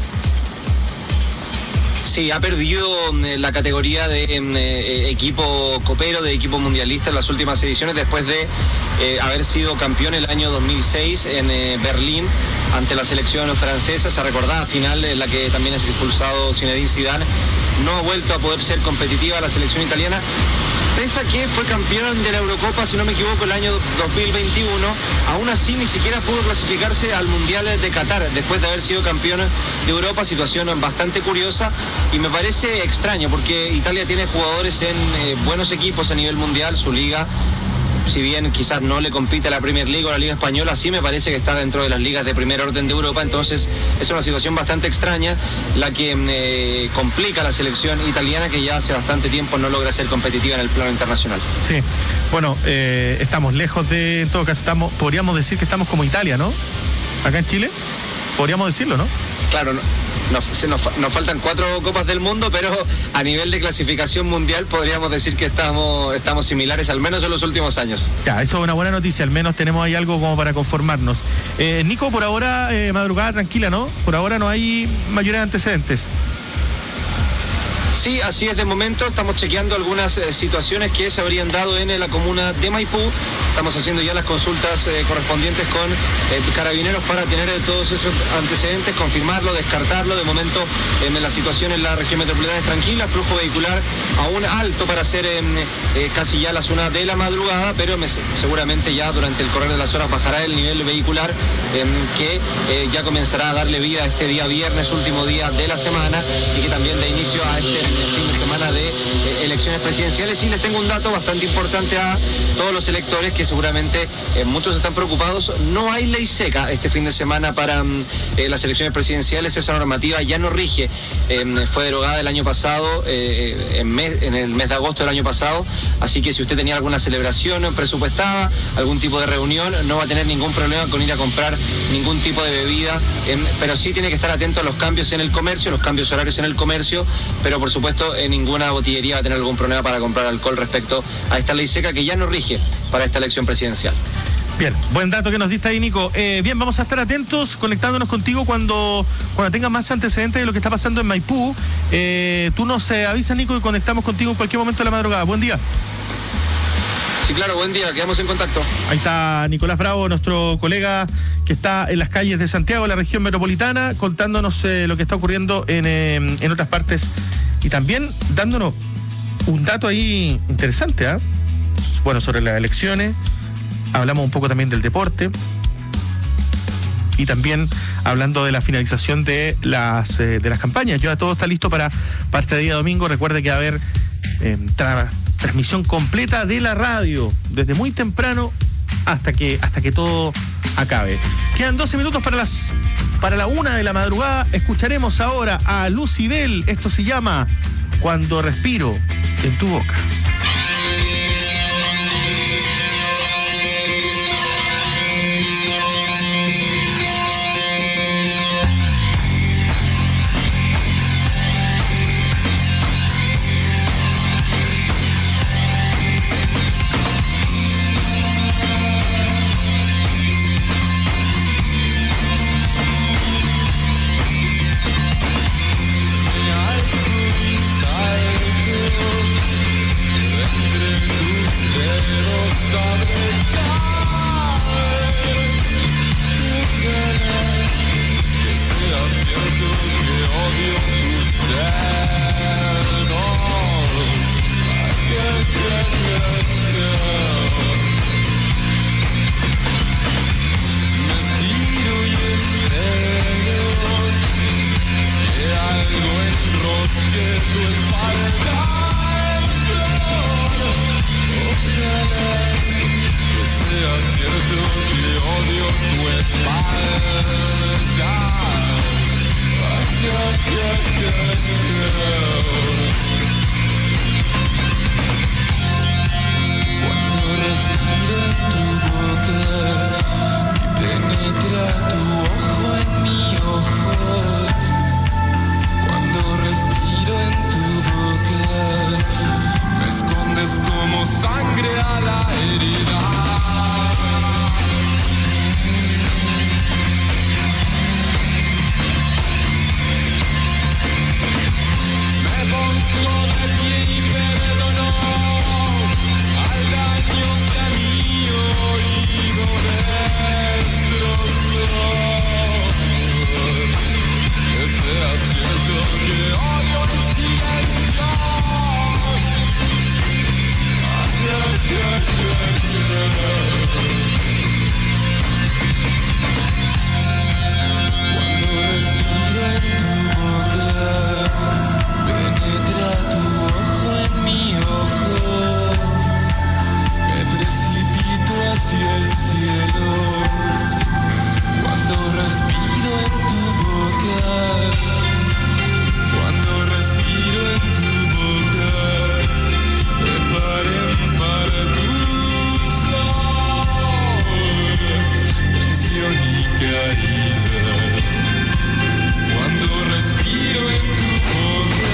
Sí, ha perdido la categoría de eh, equipo copero, de equipo mundialista en las últimas ediciones después de eh, haber sido campeón el año dos mil seis en eh, Berlín ante la selección francesa, esa recordada final en la que también es expulsado Zinedine Zidane. No ha vuelto a poder ser competitiva la selección italiana. Pese a que fue campeón de la Eurocopa, si no me equivoco, el año dos mil veintiuno, aún así ni siquiera pudo clasificarse al Mundial de Qatar, después de haber sido campeón de Europa, situación bastante curiosa y me parece extraño, porque Italia tiene jugadores en eh, buenos equipos a nivel mundial, su liga, si bien quizás no le compite a la Premier League o a la Liga Española, sí me parece que está dentro de las ligas de primer orden de Europa, entonces es una situación bastante extraña la que eh, complica a la selección italiana, que ya hace bastante tiempo no logra ser competitiva en el plano internacional. Sí, bueno, eh, estamos lejos de, en todo caso, estamos, podríamos decir que estamos como Italia, ¿no? Acá en Chile, podríamos decirlo, ¿no? Claro, no. Nos, se nos, nos faltan cuatro Copas del Mundo, pero a nivel de clasificación mundial podríamos decir que estamos, estamos similares, al menos en los últimos años. Ya, eso es una buena noticia, al menos tenemos ahí algo como para conformarnos. Eh, Nico, por ahora, eh, madrugada tranquila, ¿no? Por ahora no hay mayores antecedentes. Sí, así es de momento, estamos chequeando algunas eh, situaciones que se habrían dado en eh, la comuna de Maipú, estamos haciendo ya las consultas eh, correspondientes con eh, carabineros para tener eh, todos esos antecedentes, confirmarlo, descartarlo. De momento eh, la situación en la región metropolitana es tranquila, flujo vehicular aún alto para ser eh, eh, casi ya las una de la madrugada, pero me, seguramente ya durante el correr de las horas bajará el nivel vehicular eh, que eh, ya comenzará a darle vida a este día viernes, último día de la semana, y que también da inicio a este el fin de semana de eh, elecciones presidenciales. Y les tengo un dato bastante importante a todos los electores que seguramente eh, muchos están preocupados. No hay ley seca este fin de semana para eh, las elecciones presidenciales. Esa normativa ya no rige. Eh, fue derogada el año pasado, eh, en, mes, en el mes de agosto del año pasado. Así que si usted tenía alguna celebración presupuestada, algún tipo de reunión, no va a tener ningún problema con ir a comprar ningún tipo de bebida. Eh, pero sí tiene que estar atento a los cambios en el comercio, los cambios horarios en el comercio, pero por supuesto en ninguna botillería va a tener algún problema para comprar alcohol respecto a esta ley seca que ya no rige para esta elección presidencial. Bien, buen dato que nos diste ahí, Nico. Eh, bien, vamos a estar atentos, conectándonos contigo cuando, cuando tengas más antecedentes de lo que está pasando en Maipú. Eh, tú nos eh, avisas, Nico, y conectamos contigo en cualquier momento de la madrugada. Buen día. Sí, claro, buen día, quedamos en contacto. Ahí está Nicolás Bravo, nuestro colega que está en las calles de Santiago, la región metropolitana, contándonos eh, lo que está ocurriendo en, eh, en otras partes y también dándonos un dato ahí interesante, ¿eh? Bueno, sobre las elecciones, hablamos un poco también del deporte y también hablando de la finalización de las eh, de las campañas. Ya todo está listo para parte de día domingo. Recuerde que va a haber eh, tra- transmisión completa de la radio desde muy temprano hasta que hasta que todo acabe. Quedan doce minutos para las para la una de la madrugada. Escucharemos ahora a Lucibel. Esto se llama Cuando respiro en tu boca. odio tus dedos. Ay, ay, ay, ay, ay. Me estiro y espero que algo enrosque tu espalda en flor. Ojalá que sea cierto que odio tu espalda. Ay, ay, ay, ay, ay. Cuando respiro en tu boca y penetra tu ojo en mi ojo. Cuando respiro en tu boca me escondes como sangre a la herida. Me pongo de pie y perdono al daño que a mi oído destrozó. Que sea cierto que odio el silencio. Ay, ay, ay, ay, ay. Cuando respiro en tu boca, penetra tu ojo en mi ojo. Me precipito hacia el cielo. Cuando respiro en tu boca, cuando respiro en tu boca, me paren para tu flor, tensión y caída. Cuando respiro en tu boca.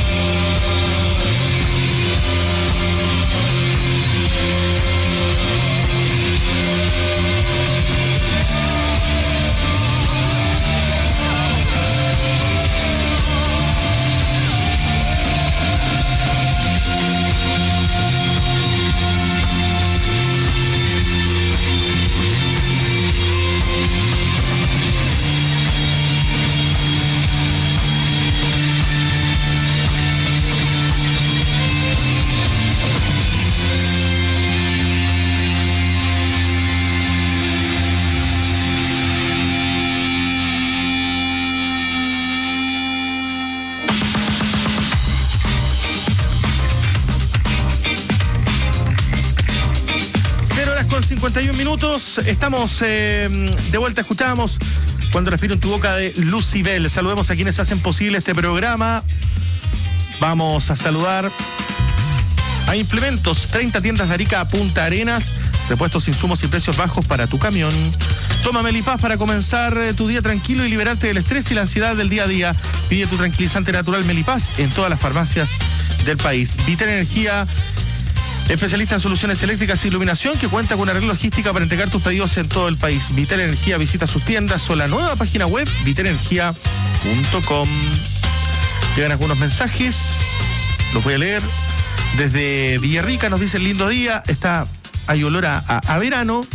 cincuenta y un minutos, estamos eh, de vuelta, escuchamos Cuando respiro en tu boca de Lucibel. Saludemos a quienes hacen posible este programa. Vamos a saludar a Implementos, treinta tiendas de Arica a Punta Arenas, repuestos, insumos y precios bajos para tu camión. Toma Melipaz para comenzar tu día tranquilo y liberarte del estrés y la ansiedad del día a día. Pide tu tranquilizante natural Melipaz en todas las farmacias del país. Vital Energía, especialista en soluciones eléctricas e iluminación, que cuenta con una red logística para entregar tus pedidos en todo el país. Vital Energía, visita sus tiendas o la nueva página web vital energía punto com. Llegan algunos mensajes, los voy a leer. Desde Villarrica nos dice: lindo día, está, hay olor a, a, a verano.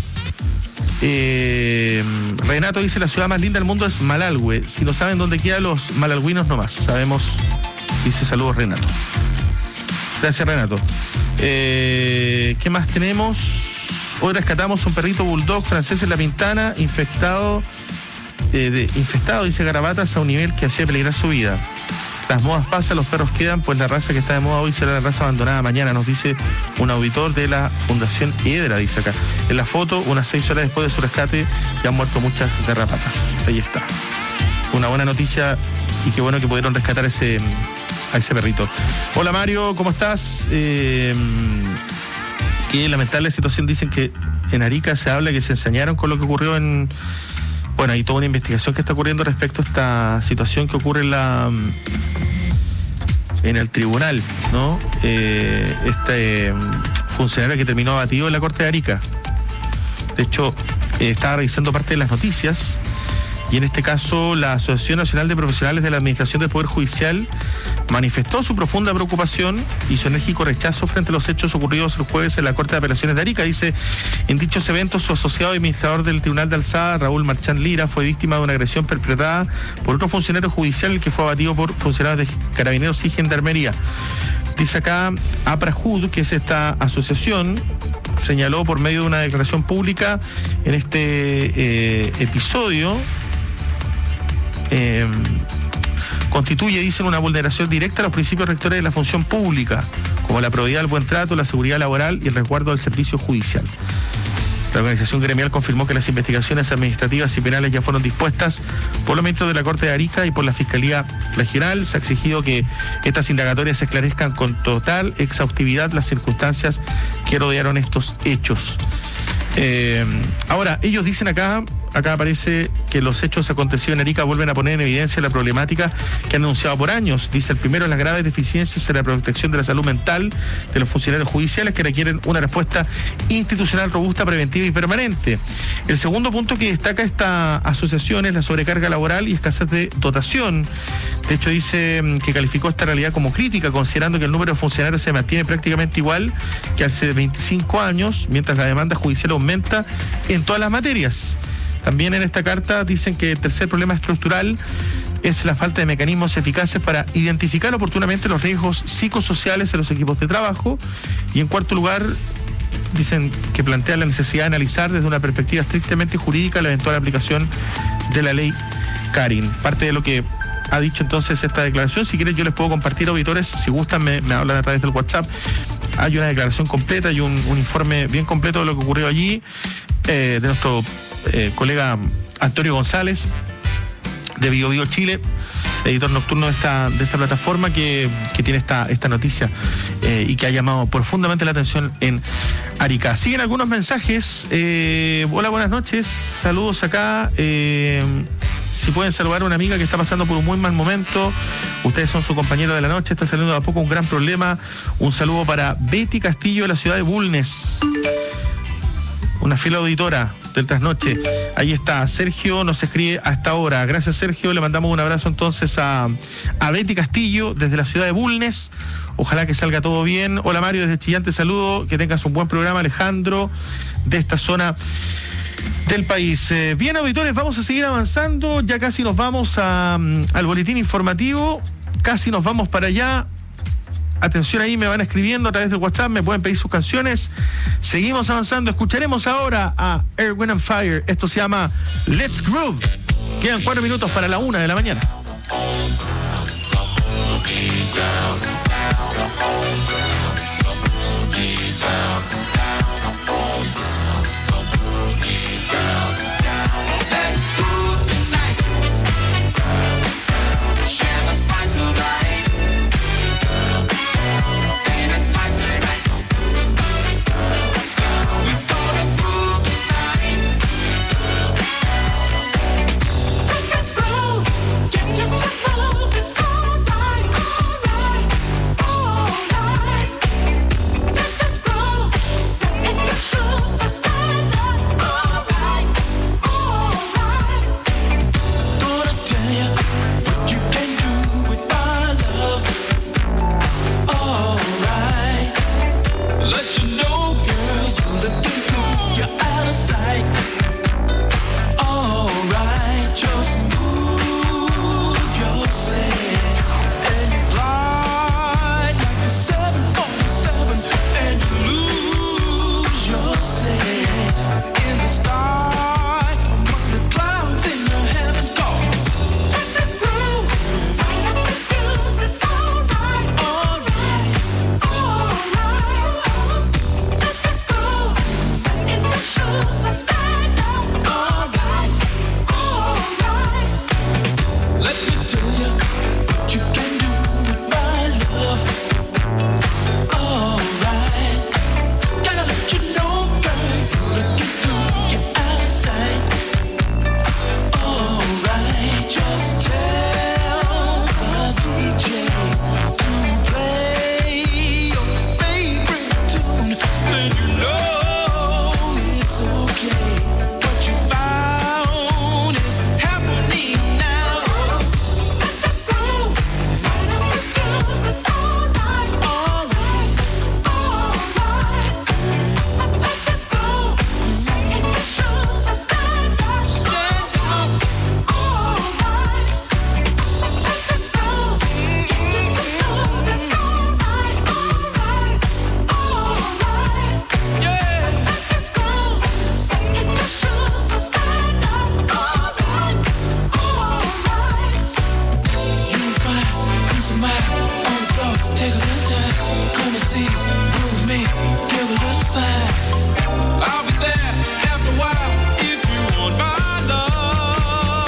Eh, Renato dice: la ciudad más linda del mundo es Malalhue. Si no saben dónde quedan los malalhuinos, nomás sabemos. Dice: saludos, Renato. Gracias, Renato. Eh, ¿Qué más tenemos? Hoy rescatamos un perrito bulldog francés en La Pintana, infectado, eh, de, infestado, dice Garabatas, a un nivel que hacía peligrar su vida. Las modas pasan, los perros quedan, pues la raza que está de moda hoy será la raza abandonada mañana, nos dice un auditor de la Fundación Hiedra, dice acá. En la foto, unas seis horas después de su rescate, ya han muerto muchas garrapatas. Ahí está. Una buena noticia y qué bueno que pudieron rescatar ese, a ese perrito. Hola Mario, ¿cómo estás? Eh, qué lamentable situación, dicen que en Arica se habla que se ensañaron con lo que ocurrió en... Bueno, hay toda una investigación que está ocurriendo respecto a esta situación que ocurre en la en el tribunal, ¿no? Eh, este funcionario que terminó abatido en la Corte de Arica. De hecho, eh, estaba revisando parte de las noticias y en este caso la Asociación Nacional de Profesionales de la Administración del Poder Judicial manifestó su profunda preocupación y su enérgico rechazo frente a los hechos ocurridos el jueves en la Corte de Apelaciones de Arica. Dice, en dichos eventos su asociado y administrador del Tribunal de Alzada, Raúl Marchán Lira, fue víctima de una agresión perpetrada por otro funcionario judicial, el que fue abatido por funcionarios de Carabineros y Gendarmería. Dice acá, APRAJUD, que es esta asociación, señaló por medio de una declaración pública en este eh, episodio, eh, constituye, dicen, una vulneración directa a los principios rectores de la función pública, como la probidad, el buen trato, la seguridad laboral y el resguardo del servicio judicial. La organización gremial confirmó que las investigaciones administrativas y penales ya fueron dispuestas por los ministros de la Corte de Arica y por la Fiscalía Regional. Se ha exigido que estas indagatorias esclarezcan con total exhaustividad las circunstancias que rodearon estos hechos. Eh, ahora, ellos dicen acá, acá aparece que los hechos acontecidos en Arica vuelven a poner en evidencia la problemática que han anunciado por años. Dice, el primero, las graves deficiencias en la protección de la salud mental de los funcionarios judiciales que requieren una respuesta institucional robusta, preventiva y permanente. El segundo punto que destaca esta asociación es la sobrecarga laboral y escasez de dotación. De hecho, dice que calificó esta realidad como crítica, considerando que el número de funcionarios se mantiene prácticamente igual que hace veinticinco años, mientras la demanda judicial aumenta en todas las materias. También en esta carta dicen que el tercer problema estructural es la falta de mecanismos eficaces para identificar oportunamente los riesgos psicosociales en los equipos de trabajo. Y en cuarto lugar, dicen que plantea la necesidad de analizar desde una perspectiva estrictamente jurídica la eventual aplicación de la ley Karin. Parte de lo que ha dicho entonces esta declaración, si quieren yo les puedo compartir, auditores, si gustan me, me hablan a través del WhatsApp. Hay una declaración completa y un, un informe bien completo de lo que ocurrió allí, eh, de nuestro eh, colega Antonio González, de Bio Bio Chile, editor nocturno de esta, de esta plataforma que, que tiene esta, esta noticia eh, y que ha llamado profundamente la atención en Arica. Siguen algunos mensajes. Eh, hola, buenas noches. Saludos acá. Eh, si pueden saludar a una amiga que está pasando por un muy mal momento. Ustedes son su compañero de la noche. Está saliendo de a poco un gran problema. Un saludo para Betty Castillo de la ciudad de Bulnes. Una fiel auditora del Trasnoche. Ahí está, Sergio nos escribe hasta ahora. Gracias, Sergio, le mandamos un abrazo entonces a, a Betty Castillo desde la ciudad de Bulnes. Ojalá que salga todo bien. Hola, Mario, desde Chillán te saludo, que tengas un buen programa. Alejandro, de esta zona del país. Eh, bien, auditores, vamos a seguir avanzando, ya casi nos vamos a, al boletín informativo, casi nos vamos para allá. Atención, ahí me van escribiendo a través del WhatsApp, me pueden pedir sus canciones. Seguimos avanzando, escucharemos ahora a Earth, Wind and Fire. Esto se llama Let's Groove. Quedan cuatro minutos para la una de la mañana. Down, down, down, down, down.